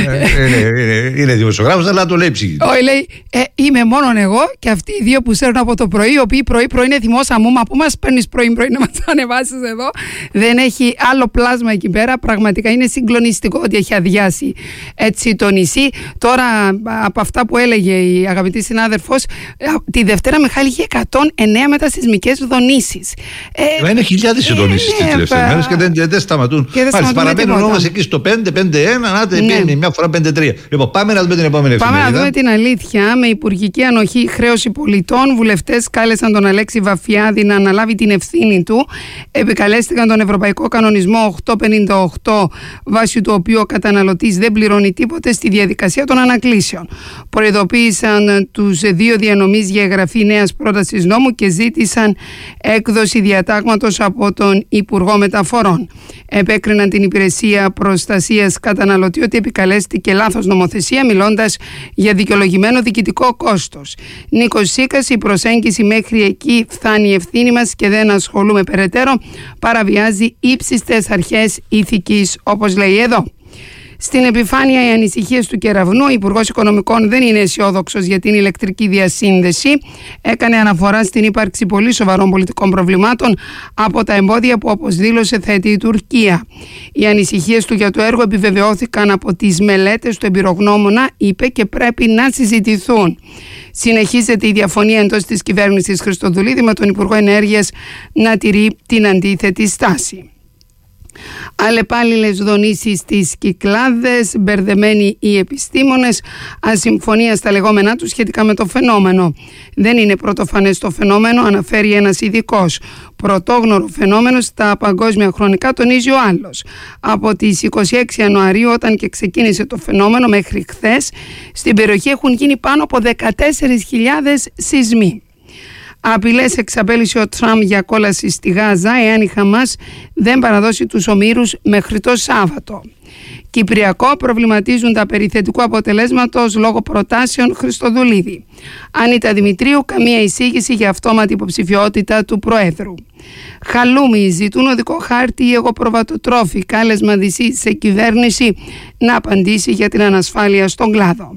Είναι δημοσιογράφος, αλλά το λέει ψυχή. Όχι, λέει, είμαι μόνον εγώ και αυτοί οι δύο που σέρνουν από το πρωί, οι οποίοι πρωί είναι θυμόσα μου. Μα πού μας παίρνεις πρωί να μας ανεβάσεις εδώ? Δεν έχει άλλο πλάσμα εκεί πέρα. Πραγματικά είναι συγκλονιστικό ότι έχει αδειάσει έτσι το νησί. Τώρα, από αυτά που έλεγε η αγαπητή συνάδελφος, τη Δευτέρα, Μιχάλη, είχε 109 μετασυσμικές δονήσεις. Είναι χιλιάδες οι δονήσεις τις τελευταίες μέρες και δεν σταματούν. Παραμένουν όμως εκεί στο 5-5-1, να πήγαινε μια φορά 5-3. Λοιπόν, πάμε να δούμε την επόμενη εφημερίδα. Πάμε να δούμε την αλήθεια. Με υπουργική ανοχή, χρέωση πολιτών, βουλευτές κάλεσαν τον Αλέξη Βαφιάδη να αναλάβει την ευθύνη του. Επικαλέστηκαν τον Ευρωπαϊκό Κανονισμό 858, βάσει του οποίου ο καταναλωτής δεν πληρώνει τίποτε στη διαδικασία των ανακλήσεων. Προειδοποίησαν τους δύο διανομείς για εγγραφή νέας πρότασης νόμου και ζήτησαν έκδοση διατάγματος από τον Υπουργό Μεταφορών. Επέκριναν την Υπηρεσία Προστασίας Καταναλωτή ότι επικαλέστηκε λάθος νομοθεσία, μιλώντας για δικαιολογημένο διοικητικό κόστος. Νίκος Σίκας, η προσέγγιση μέχρι εκεί φτάνει η ευθύνη μας και δεν ασχολούμε περαιτέρω, παραβιάζει ύψιστες αρχές ηθικής, όπως λέει εδώ. Στην επιφάνεια, οι ανησυχίες του Κεραυνού. Ο Υπουργός Οικονομικών δεν είναι αισιόδοξος για την ηλεκτρική διασύνδεση. Έκανε αναφορά στην ύπαρξη πολύ σοβαρών πολιτικών προβλημάτων από τα εμπόδια που, όπως δήλωσε, θέτει η Τουρκία. Οι ανησυχίες του για το έργο επιβεβαιώθηκαν από τις μελέτες του εμπειρογνώμονα, είπε, και πρέπει να συζητηθούν. Συνεχίζεται η διαφωνία εντός της κυβέρνησης Χριστοδουλίδη με τον Υπουργό Ενέργειας να τηρεί την αντίθετη στάση. Αλλεπάλληλες δονήσεις στις Κυκλάδες, μπερδεμένοι οι επιστήμονες, ασυμφωνία στα λεγόμενά τους σχετικά με το φαινόμενο. Δεν είναι πρωτοφανές το φαινόμενο, αναφέρει ένας ειδικός. Πρωτόγνωρο φαινόμενο στα παγκόσμια χρονικά, τονίζει ο άλλος. Από τις 26 Ιανουαρίου, όταν και ξεκίνησε το φαινόμενο, μέχρι χθες, στην περιοχή έχουν γίνει πάνω από 14.000 σεισμοί. Απειλές εξαπέλυσε ο Τραμπ για κόλαση στη Γάζα εάν η Χαμάς δεν παραδώσει τους ομήρους μέχρι το Σάββατο. Κυπριακό, προβληματίζουν τα περιθετικού αποτελέσματος λόγω προτάσεων Χριστοδουλίδη. Ανίτα Δημητρίου, καμία εισήγηση για αυτόματη υποψηφιότητα του Προέδρου. Χαλούμι, ζητούν οδικό χάρτη ή εγωπροβατοτρόφι, κάλεσμα δυσί σε κυβέρνηση να απαντήσει για την ανασφάλεια στον κλάδο.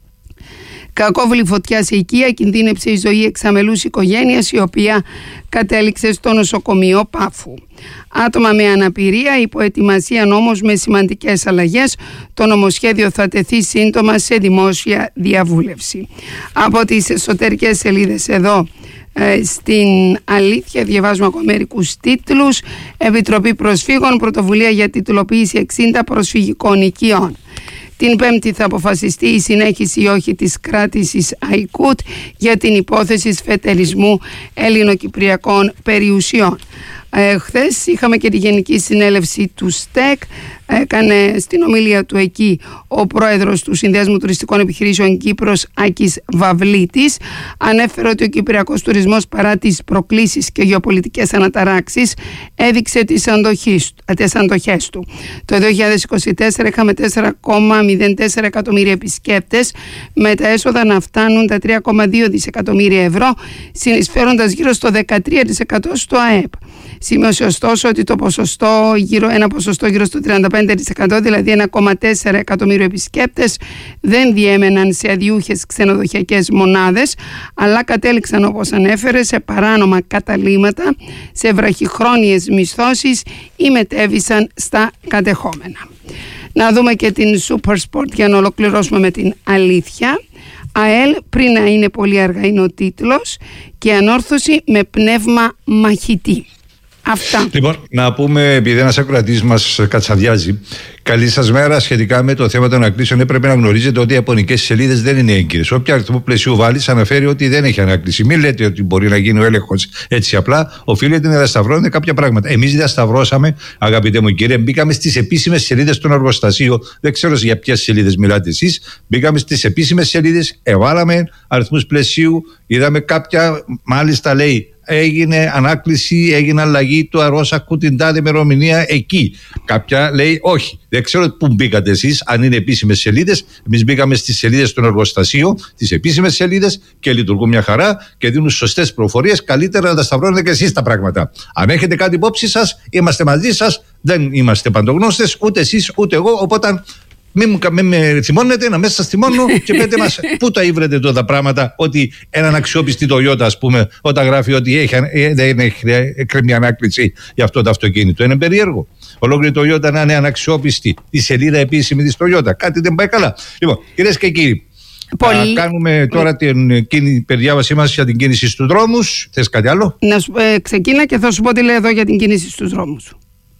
Κακόβουλη φωτιά σε οικία, κινδύνεψε η ζωή εξαμελούς οικογένειας, η οποία κατέληξε στο νοσοκομείο Πάφου. Άτομα με αναπηρία, υποετοιμασία νόμος με σημαντικές αλλαγές. Το νομοσχέδιο θα τεθεί σύντομα σε δημόσια διαβούλευση. Από τις εσωτερικές σελίδες εδώ στην αλήθεια διαβάζουμε ακόμα μερικούς τίτλους. Επιτροπή Προσφύγων, πρωτοβουλία για τιτλοποίηση 60 προσφυγικών οικειών. Την Πέμπτη θα αποφασιστεί η συνέχιση ή όχι της κράτησης ΑΙΚΟΥΤ για την υπόθεση σφετερισμού ελληνοκυπριακών περιουσιών. Χθες είχαμε και τη Γενική Συνέλευση του ΣΤΕΚ. Έκανε στην ομιλία του εκεί ο πρόεδρος του Συνδέσμου Τουριστικών Επιχειρήσεων Κύπρος, Άκης Βαβλίτης. Ανέφερε ότι ο κυπριακός τουρισμός, παρά τις προκλήσεις και γεωπολιτικές αναταράξεις, έδειξε τις αντοχές του. Το 2024 είχαμε 4,04 εκατομμύρια επισκέπτες, με τα έσοδα να φτάνουν τα 3,2 δισεκατομμύρια ευρώ, συνεισφέροντας γύρω στο 13% στο ΑΕΠ. Σημείωσε ωστόσο ότι ένα ποσοστό γύρω στο 35%, δηλαδή 1,4 εκατομμύριο επισκέπτες, δεν διέμεναν σε αδιούχες ξενοδοχειακές μονάδες, αλλά κατέληξαν, όπως ανέφερε, σε παράνομα καταλύματα, σε βραχυχρόνιες μισθώσεις ή μετέβησαν στα κατεχόμενα. Να δούμε και την Super Sport για να ολοκληρώσουμε με την αλήθεια. ΑΕΛ, πριν να είναι πολύ αργά, είναι ο τίτλος, και ανόρθωση με πνεύμα μαχητή. Αυτά. Λοιπόν, να πούμε, επειδή ένας ακροατής μας κατσαδιάζει, καλή σας μέρα. Σχετικά με το θέμα των ανακλήσεων, έπρεπε να γνωρίζετε ότι οι ιαπωνικές σελίδες δεν είναι έγκυρες. Όποιο αριθμό πλαισίου βάλεις, αναφέρει ότι δεν έχει ανάκληση. Μην λέτε ότι μπορεί να γίνει ο έλεγχος έτσι απλά. Οφείλεται να διασταυρώνετε κάποια πράγματα. Εμείς διασταυρώσαμε, αγαπητέ μου κύριε, μπήκαμε στις επίσημες σελίδες των εργοστασίων. Δεν ξέρω για ποιες σελίδες μιλάτε εσείς. Μπήκαμε στις επίσημες σελίδες, εβάλαμε αριθμούς πλαισίου, είδαμε κάποια, μάλιστα λέει, έγινε ανάκληση, έγινε αλλαγή του αρρώσακου την τάδε ημερομηνία εκεί. Κάποια λέει όχι. Δεν ξέρω πού μπήκατε εσείς, αν είναι επίσημες σελίδες. Εμείς μπήκαμε στις σελίδες των εργοστασίων, τις επίσημες σελίδες, και λειτουργούν μια χαρά και δίνουν σωστές πληροφορίες. Καλύτερα να τα σταυρώνετε και εσείς τα πράγματα. Αν έχετε κάτι υπόψη σας, είμαστε μαζί σας. Δεν είμαστε παντογνώστες, ούτε εσείς ούτε εγώ. Οπότε μην με θυμώνετε, να μέσα σας θυμώνω και πέτε μας πού τα ήβρετε τώρα τα πράγματα. Ότι έναν αξιόπιστη Toyota, ας πούμε, όταν γράφει ότι δεν έχει κρεμεί ανάκληση για αυτό το αυτοκίνητο. Είναι περίεργο. Ολόκληρη Toyota να είναι αναξιόπιστη. Η σελίδα επίσημη της Toyota. Κάτι δεν πάει καλά. Λοιπόν, κυρίες και κύριοι, θα κάνουμε τώρα την περιδιάβασή μας για την κίνηση στους δρόμους. Θες κάτι άλλο? Να σου ξεκίνα και θα σου πω τι λέει εδώ για την κίνηση στους δρόμους.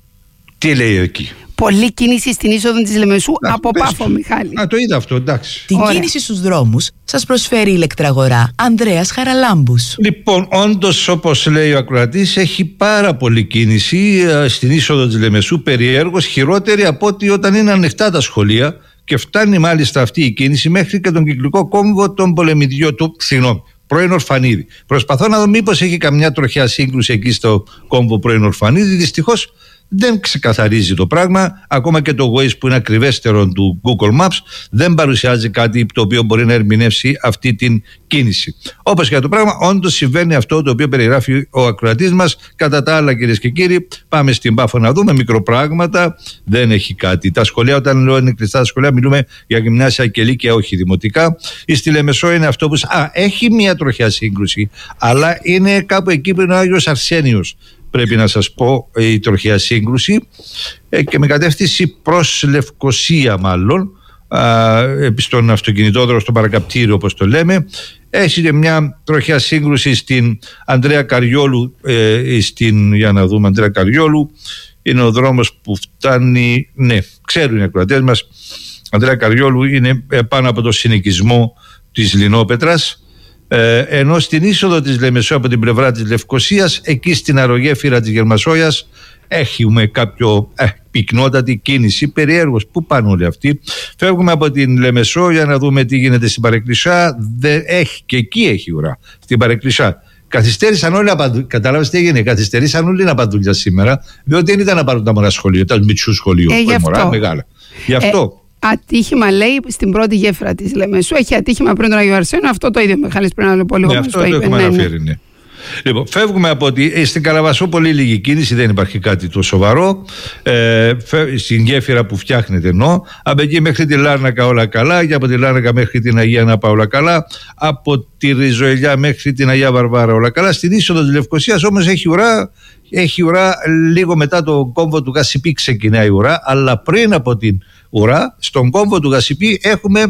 Τι λέει εκεί? Πολλή κίνηση στην είσοδο της Λεμεσού από Πάφο, Μιχάλη. Το είδα αυτό, εντάξει. Την κίνηση στους δρόμους σας προσφέρει η ηλεκτραγορά Ανδρέας Χαραλάμπους. Λοιπόν, όντως, όπως λέει ο ακροατής, έχει πάρα πολλή κίνηση στην είσοδο της Λεμεσού, περιέργως χειρότερη από ότι όταν είναι ανοιχτά τα σχολεία, και φτάνει μάλιστα αυτή η κίνηση μέχρι και τον κυκλικό κόμβο των Πολεμιδιών του. Πρώην Ορφανίδη. Προσπαθώ να δω μήπως έχει καμιά τροχιά σύγκρουση εκεί στο κόμβο πρώην Ορφανίδη. Δυστυχώς δεν ξεκαθαρίζει το πράγμα. Ακόμα και το Waze, που είναι ακριβέστερο του Google Maps, δεν παρουσιάζει κάτι το οποίο μπορεί να ερμηνεύσει αυτή την κίνηση. Όπως και το πράγμα, όντως συμβαίνει αυτό το οποίο περιγράφει ο ακροατής μας. Κατά τα άλλα, κυρίες και κύριοι, πάμε στην Πάφο να δούμε μικροπράγματα. Δεν έχει κάτι. Τα σχολεία, όταν λέω είναι κλειστά τα σχολεία, μιλούμε για γυμνάσια και λύκεια, όχι δημοτικά. Η στη Λεμεσό είναι αυτό που. Έχει μια τροχιά σύγκρουση, αλλά είναι κάπου εκεί που είναι ο Άγιος Αρσένιος. Πρέπει να σας πω, η τροχιά σύγκρουση, και με κατεύθυνση προς Λευκοσία, μάλλον στον αυτοκινητόδρομο, στο παρακαπτήριο όπως το λέμε. Έχει και μια τροχιά σύγκρουση στην Ανδρέα Καριόλου, για να δούμε, Ανδρέα Καριόλου είναι ο δρόμος που φτάνει, ναι, ξέρουν οι ακροατές μας, Ανδρέα Καριόλου είναι πάνω από το συνοικισμό της Λινόπετρας. Ενώ στην είσοδο της Λεμεσού από την πλευρά της Λευκοσίας, εκεί στην αερογέφυρα της Γερμασόιας, έχουμε κάποιο πυκνότατη κίνηση. Περιέργως, πού πάνε όλοι αυτοί? Φεύγουμε από την Λεμεσό για να δούμε τι γίνεται στην Παρεκκλησιά. Και εκεί έχει ουρά, στην Παρεκκλησιά. Καθυστέρησαν όλοι, κατάλαβες τι έγινε? Καθυστερήσαν όλοι να πάνε δουλειά σήμερα, διότι δεν ήταν να πάρουν τα μωρά σχολείο, τα μητσού σχολείο, μωρά μεγάλα. Γι' αυτό. Ατύχημα, λέει, στην πρώτη γέφυρα της Λεμεσού. Έχει ατύχημα πριν τον Άγιο Αρσένιο. Αυτό το ίδιο Μιχάλης πριν από λίγο. Αυτό το έχουμε αναφέρει, ναι. Λοιπόν, φεύγουμε από στην Καλαβασό, πολύ λίγη κίνηση, δεν υπάρχει κάτι το σοβαρό. Στην γέφυρα που φτιάχνεται εννοώ. Από εκεί μέχρι τη Λάρνακα όλα καλά, και από τη Λάρνακα μέχρι την Αγία Νάπα όλα καλά. Από τη Ριζοελιά μέχρι την Αγία Βαρβάρα όλα καλά. Στην είσοδο της Λευκοσίας όμως έχει ουρά λίγο μετά το κόμβο του Γασιπί ξεκινάει η ουρά, αλλά πριν από την ουρά, στον κόμβο του Γασιπί έχουμε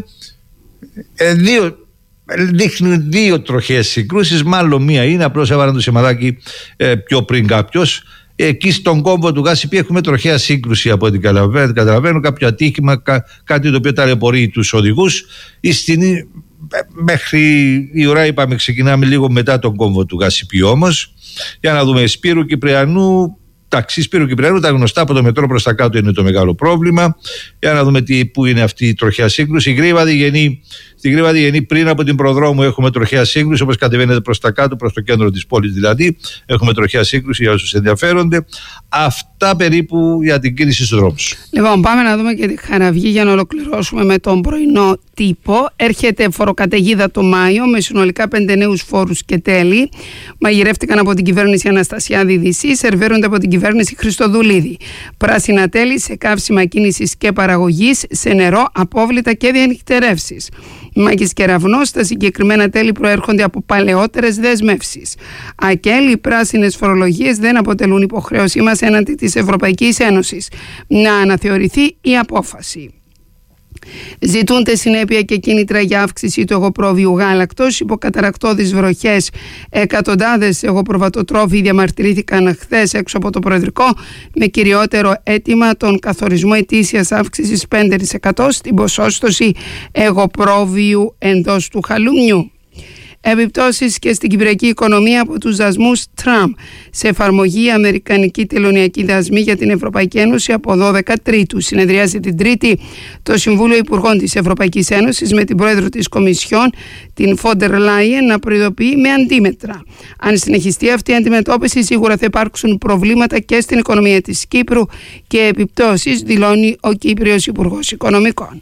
δείχνουν δύο τροχές συγκρούσεις, μάλλον μία είναι, απλώς έβαλαν το σημαδάκι πιο πριν κάποιος. Εκεί στον κόμβο του Γασιπί έχουμε τροχαία σύγκρουση από ό,τι καταλαβαίνω, κάποιο ατύχημα, κάτι το οποίο ταλαιπωρεί τους οδηγούς. Μέχρι η ουρά, είπαμε, ξεκινάμε λίγο μετά τον κόμβο του Γασιπί όμως. Για να δούμε, Σπύρου Κυπριανού. Εντάξει, Σπύρου Κυπριανού, τα γνωστά από το μετρό προς τα κάτω είναι το μεγάλο πρόβλημα. Για να δούμε πού είναι αυτή η τροχαία σύγκρουση. Στην Γρήβα Διγενή, πριν από την προδρόμου, έχουμε τροχαία σύγκρουση. Όπως κατεβαίνετε προς τα κάτω, προς το κέντρο της πόλης δηλαδή, έχουμε τροχαία σύγκρουση για όσους ενδιαφέρονται. Αυτά περίπου για την κίνηση στους δρόμους. Λοιπόν, πάμε να δούμε και τη Χαραυγή για να ολοκληρώσουμε με τον πρωινό τύπο. Έρχεται φοροκαταιγίδα το Μάιο με συνολικά 5 νέους φόρους και τέλη. Μαγειρεύτηκαν από την κυβέρνηση Αναστασιάδη Δυσσή, σερβίρονται από την κυβέρνηση Χριστοδουλίδη. Πράσινα τέλη σε καύσιμα κίνησης και παραγωγής, σε νερό, απόβλητα και διανυκτερεύσεις. Μάκης Κεραυνός, τα συγκεκριμένα τέλη προέρχονται από παλαιότερες δεσμεύσεις. ΑΚΕΛ, οι πράσινες φορολογίες δεν αποτελούν υποχρέωσή μας έναντι της Ευρωπαϊκής Ένωσης. Να αναθεωρηθεί η απόφαση. Ζητούνται συνέπεια και κίνητρα για αύξηση του εγωπρόβιου γάλακτος. Υπό καταρρακτώδεις βροχές, εκατοντάδες εγωπροβατοτρόφοι διαμαρτυρήθηκαν χθες έξω από το Προεδρικό, με κυριότερο αίτημα τον καθορισμό ετήσιας αύξησης 5% στην ποσόστοση εγωπρόβιου εντός του χαλούμιου. Επιπτώσεις και στην κυπριακή οικονομία από τους δασμούς Τραμπ. Σε εφαρμογή αμερικανική τελωνειακή δασμή για την Ευρωπαϊκή Ένωση από 12 Τρίτου. Συνεδριάζει την Τρίτη το Συμβούλιο Υπουργών της Ευρωπαϊκής Ένωσης με την πρόεδρο της Κομισιόν, την Φόντερ Λάιεν, να προειδοποιεί με αντίμετρα. Αν συνεχιστεί αυτή η αντιμετώπιση, σίγουρα θα υπάρξουν προβλήματα και στην οικονομία της Κύπρου και επιπτώσεις, δηλώνει ο Κύπριος Υπουργός Οικονομικών.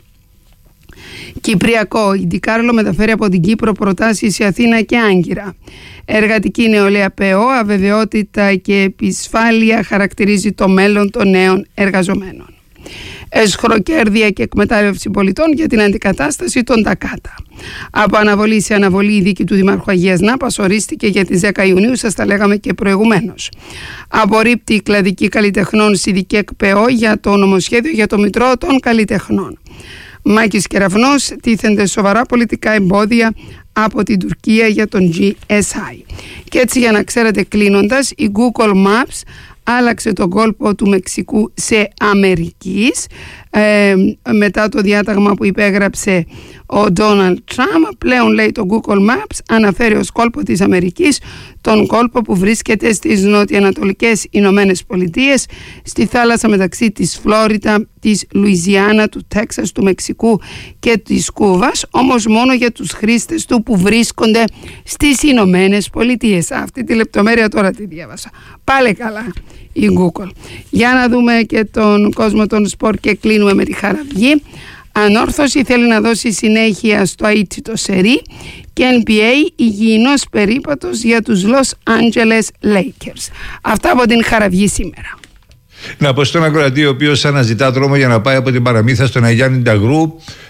Κυπριακό, η Ντικάρλο μεταφέρει από την Κύπρο προτάσεις σε Αθήνα και Άγκυρα. Εργατική νεολαία ΠΕΟ, αβεβαιότητα και επισφάλεια χαρακτηρίζει το μέλλον των νέων εργαζομένων. Εσχροκέρδεια και εκμετάλλευση πολιτών για την αντικατάσταση των Τακάτα. Από αναβολή σε αναβολή, η δίκη του Δημάρχου Αγίας Νάπας ορίστηκε για τις 10 Ιουνίου, σας τα λέγαμε και προηγουμένως. Απορρίπτει η κλαδική καλλιτεχνών ΣΥΔΙΚΕΚ ΠΕΟ για το νομοσχέδιο για το Μητρό των Καλλιτεχνών. Μάκης Κεραυνός, τίθενται σοβαρά πολιτικά εμπόδια από την Τουρκία για τον GSI. Και έτσι, για να ξέρετε κλείνοντας, η Google Maps άλλαξε τον κόλπο του Μεξικού σε Αμερικής μετά το διάταγμα που υπέγραψε ο Ντόναλντ Τραμπ. Πλέον, λέει, το Google Maps αναφέρει ως κόλπο της Αμερικής τον κόλπο που βρίσκεται στις νοτιοανατολικές Ηνωμένες Πολιτείες, στη θάλασσα μεταξύ της Φλόριντα, της Λουιζιάννα, του Τέξας, του Μεξικού και της Κούβας, όμως μόνο για τους χρήστες του που βρίσκονται στις Ηνωμένες Πολιτείες. Αυτή τη λεπτομέρεια τώρα τη διάβασα. Πάλι καλά η Google. Για να δούμε και τον κόσμο των σπορ και κλείνουμε με τη Χαραυγή. Ανόρθωση θέλει να δώσει συνέχεια στο αίτητο σερί και NBA υγιεινός περίπατος για τους Los Angeles Lakers. Αυτά από την Χαραυγή σήμερα. Να πω στον ακροατή, ο οποίος αναζητά δρόμο για να πάει από την Παραμύθα στον Αγιάννη Νταγρού,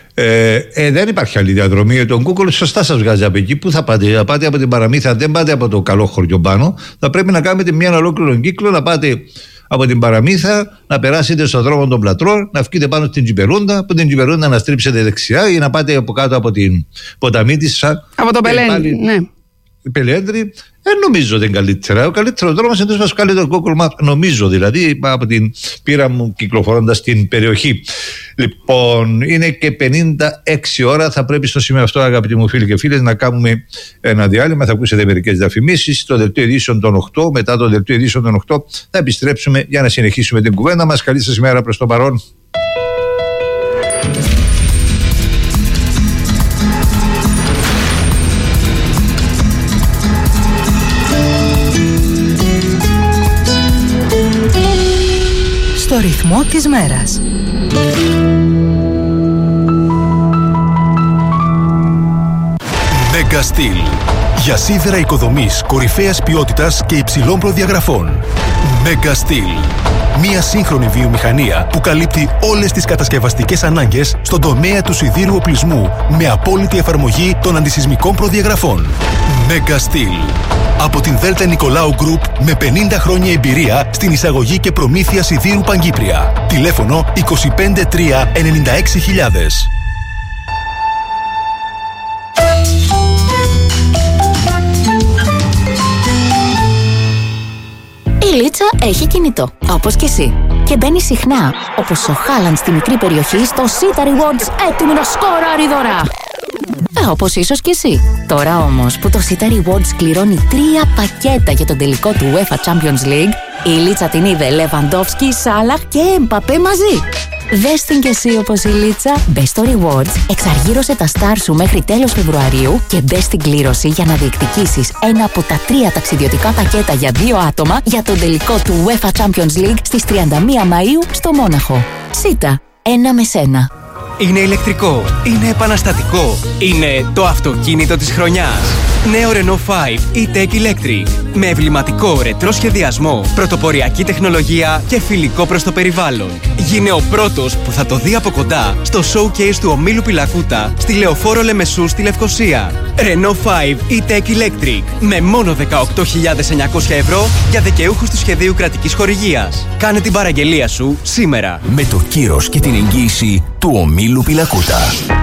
δεν υπάρχει άλλη διαδρομή. Τον Google σωστά σας βγάζει από εκεί. Πού θα πάτε? Θα πάτε από την Παραμύθα, δεν πάτε από το καλό χωριό πάνω. Θα πρέπει να κάνετε μια ολόκληρο κύκλο, να πάτε από την Παραμύθα, να περάσετε στον δρόμο των Πλατρών, να βγείτε πάνω στην Τζιπερούντα, από την Τζιπερούντα να στρίψετε δεξιά ή να πάτε από κάτω από την ποταμή της. Από το Πελέντρι, ναι. Πελέντρι, νομίζω δεν είναι καλύτερα. Ο καλύτερο δρόμο είναι να σου κάνει το Google Maps, νομίζω, δηλαδή από την πείρα μου κυκλοφορώντας την περιοχή. Λοιπόν, είναι και 56 ώρα. Θα πρέπει στο σημείο αυτό, αγαπητοί μου φίλοι και φίλες, να κάνουμε ένα διάλειμμα. Θα ακούσετε μερικές διαφημίσεις. Στο δελτίο ειδήσεων των 8, μετά το δελτίο ειδήσεων των 8, θα επιστρέψουμε για να συνεχίσουμε την κουβέντα μας. Καλή σας ημέρα προς το παρόν. Στο ρυθμό της μέρας. Megasteel. Για σίδερα οικοδομής κορυφαίας ποιότητας και υψηλών προδιαγραφών. Megasteel. Μία σύγχρονη βιομηχανία που καλύπτει όλες τις κατασκευαστικές ανάγκες στον τομέα του σιδήρου οπλισμού με απόλυτη εφαρμογή των αντισυσμικών προδιαγραφών. Megasteel. Από την Δέλτα Νικολάου Γκρουπ με 50 χρόνια εμπειρία στην εισαγωγή και προμήθεια σιδήρου Παγκύπρια. Τηλέφωνο 253 96000. Η Λίτσα έχει κινητό, όπως και εσύ. Και μπαίνει συχνά, όπως ο Χάλαντ στη μικρή περιοχή, στο Sita Rewards, έτοιμη να σκοράρει δωρά. Όπως ίσως και εσύ. Τώρα όμως που το Sita Rewards κληρώνει 3 πακέτα για τον τελικό του UEFA Champions League, η Λίτσα την είδε Λεβαντόφσκι, Σάλαχ και Εμπαπέ μαζί. Δες την κι εσύ όπως η Λίτσα. Μπες στο Rewards, εξαργύρωσε τα στάρ σου μέχρι τέλος Φεβρουαρίου και μπες στην κλήρωση για να διεκδικήσεις ένα από τα 3 ταξιδιωτικά πακέτα για 2 άτομα για τον τελικό του UEFA Champions League στις 31 Μαΐου στο Μόναχο. Σίτα, ένα με σένα. Είναι ηλεκτρικό, είναι επαναστατικό, είναι το αυτοκίνητο της χρονιάς. Νέο Renault 5 e-Tech Electric με εμβληματικό ρετρό σχεδιασμό, πρωτοποριακή τεχνολογία και φιλικό προς το περιβάλλον. Γίνε ο πρώτος που θα το δει από κοντά στο showcase του ομίλου Πιλακούτα στη Λεωφόρο Λεμεσού στη Λευκοσία. Renault 5 e-Tech Electric με μόνο 18.900 ευρώ για δικαιούχους του σχεδίου κρατικής χορηγίας. Κάνε την παραγγελία σου σήμερα. Με το κύρος και την εγγύηση του ομίλου Πιλακούτα.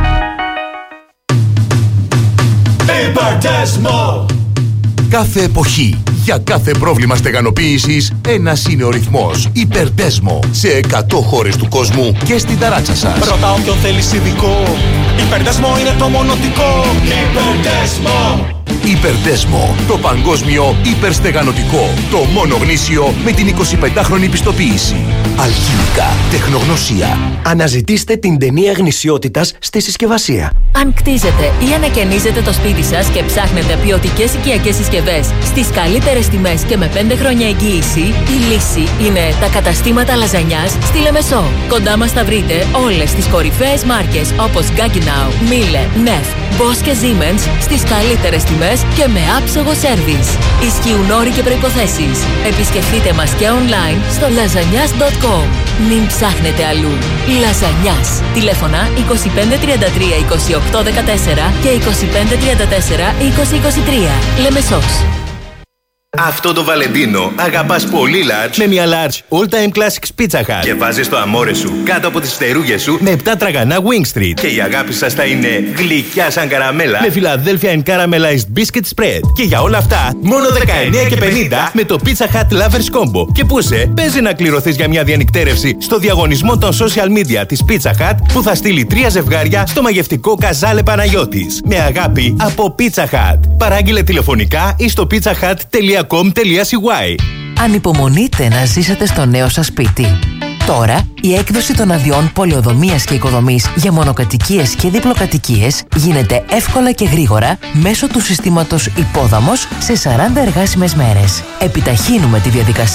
Υπερτέσμο! Κάθε εποχή, για κάθε πρόβλημα στεγανοποίησης, ένας είναι ο ρυθμός. Υπερτέσμο, σε 100 χώρες του κόσμου και στην ταράτσα σας. Ρωτάω ποιον θέλεις ειδικό. Υπερτέσμο είναι το μονοτικό. Υπερτέσμο! Υπερδέσμο. Το παγκόσμιο υπερστεγανωτικό. Το μόνο γνήσιο με την 25χρονη πιστοποίηση. Αλχημικά. Τεχνογνωσία. Αναζητήστε την ταινία γνησιότητας στη συσκευασία. Αν κτίζετε ή ανακαινίζετε το σπίτι σας και ψάχνετε ποιοτικές οικιακές συσκευές στις καλύτερες τιμές και με 5 χρόνια εγγύηση, η λύση είναι τα καταστήματα λαζανιάς στη Λεμεσό. Κοντά μας θα βρείτε όλες τις κορυφαίες μάρκες όπως Gaggenau, Miele, Neff, Bosch και Siemens στις καλύτερες τιμές και με άψογο σέρβις. Ισχύουν όροι και προϋποθέσεις. Επισκεφτείτε μας και online στο lasagnas.com. Μην ψάχνετε αλλού. Λαζανιάς. Τηλέφωνα 2533 2814 και 2534 2023. Λεμεσός. Αυτό το Βαλεντίνο αγαπάς πολύ large με μια large All Time Classics Pizza Hut και βάζεις το αμόρε σου κάτω από τις φτερούγες σου με 7 τραγανά Wing Street και η αγάπη σας θα είναι γλυκιά σαν καραμέλα με Philadelphia and Caramelized Biscuit Spread και για όλα αυτά μόνο 19,50 με το Pizza Hut Lovers Combo και παίζει να κληρωθείς για μια διανυκτέρευση στο διαγωνισμό των social media της Pizza Hut που θα στείλει 3 ζευγάρια στο μαγευτικό Καζάλε Παναγιώτης με αγάπη από Pizza Hut. Παράγγειλε τηλεφωνικά ή στο pizzahut.com.cy. Ανυπομονείτε να ζήσετε στο νέο σας σπίτι. Τώρα, η έκδοση των αδειών πολεοδομίας και οικοδομής για μονοκατοικίες και διπλοκατοικίες γίνεται εύκολα και γρήγορα μέσω του συστήματος Υπόδαμος σε 40 εργάσιμες μέρες. Επιταχύνουμε τη διαδικασία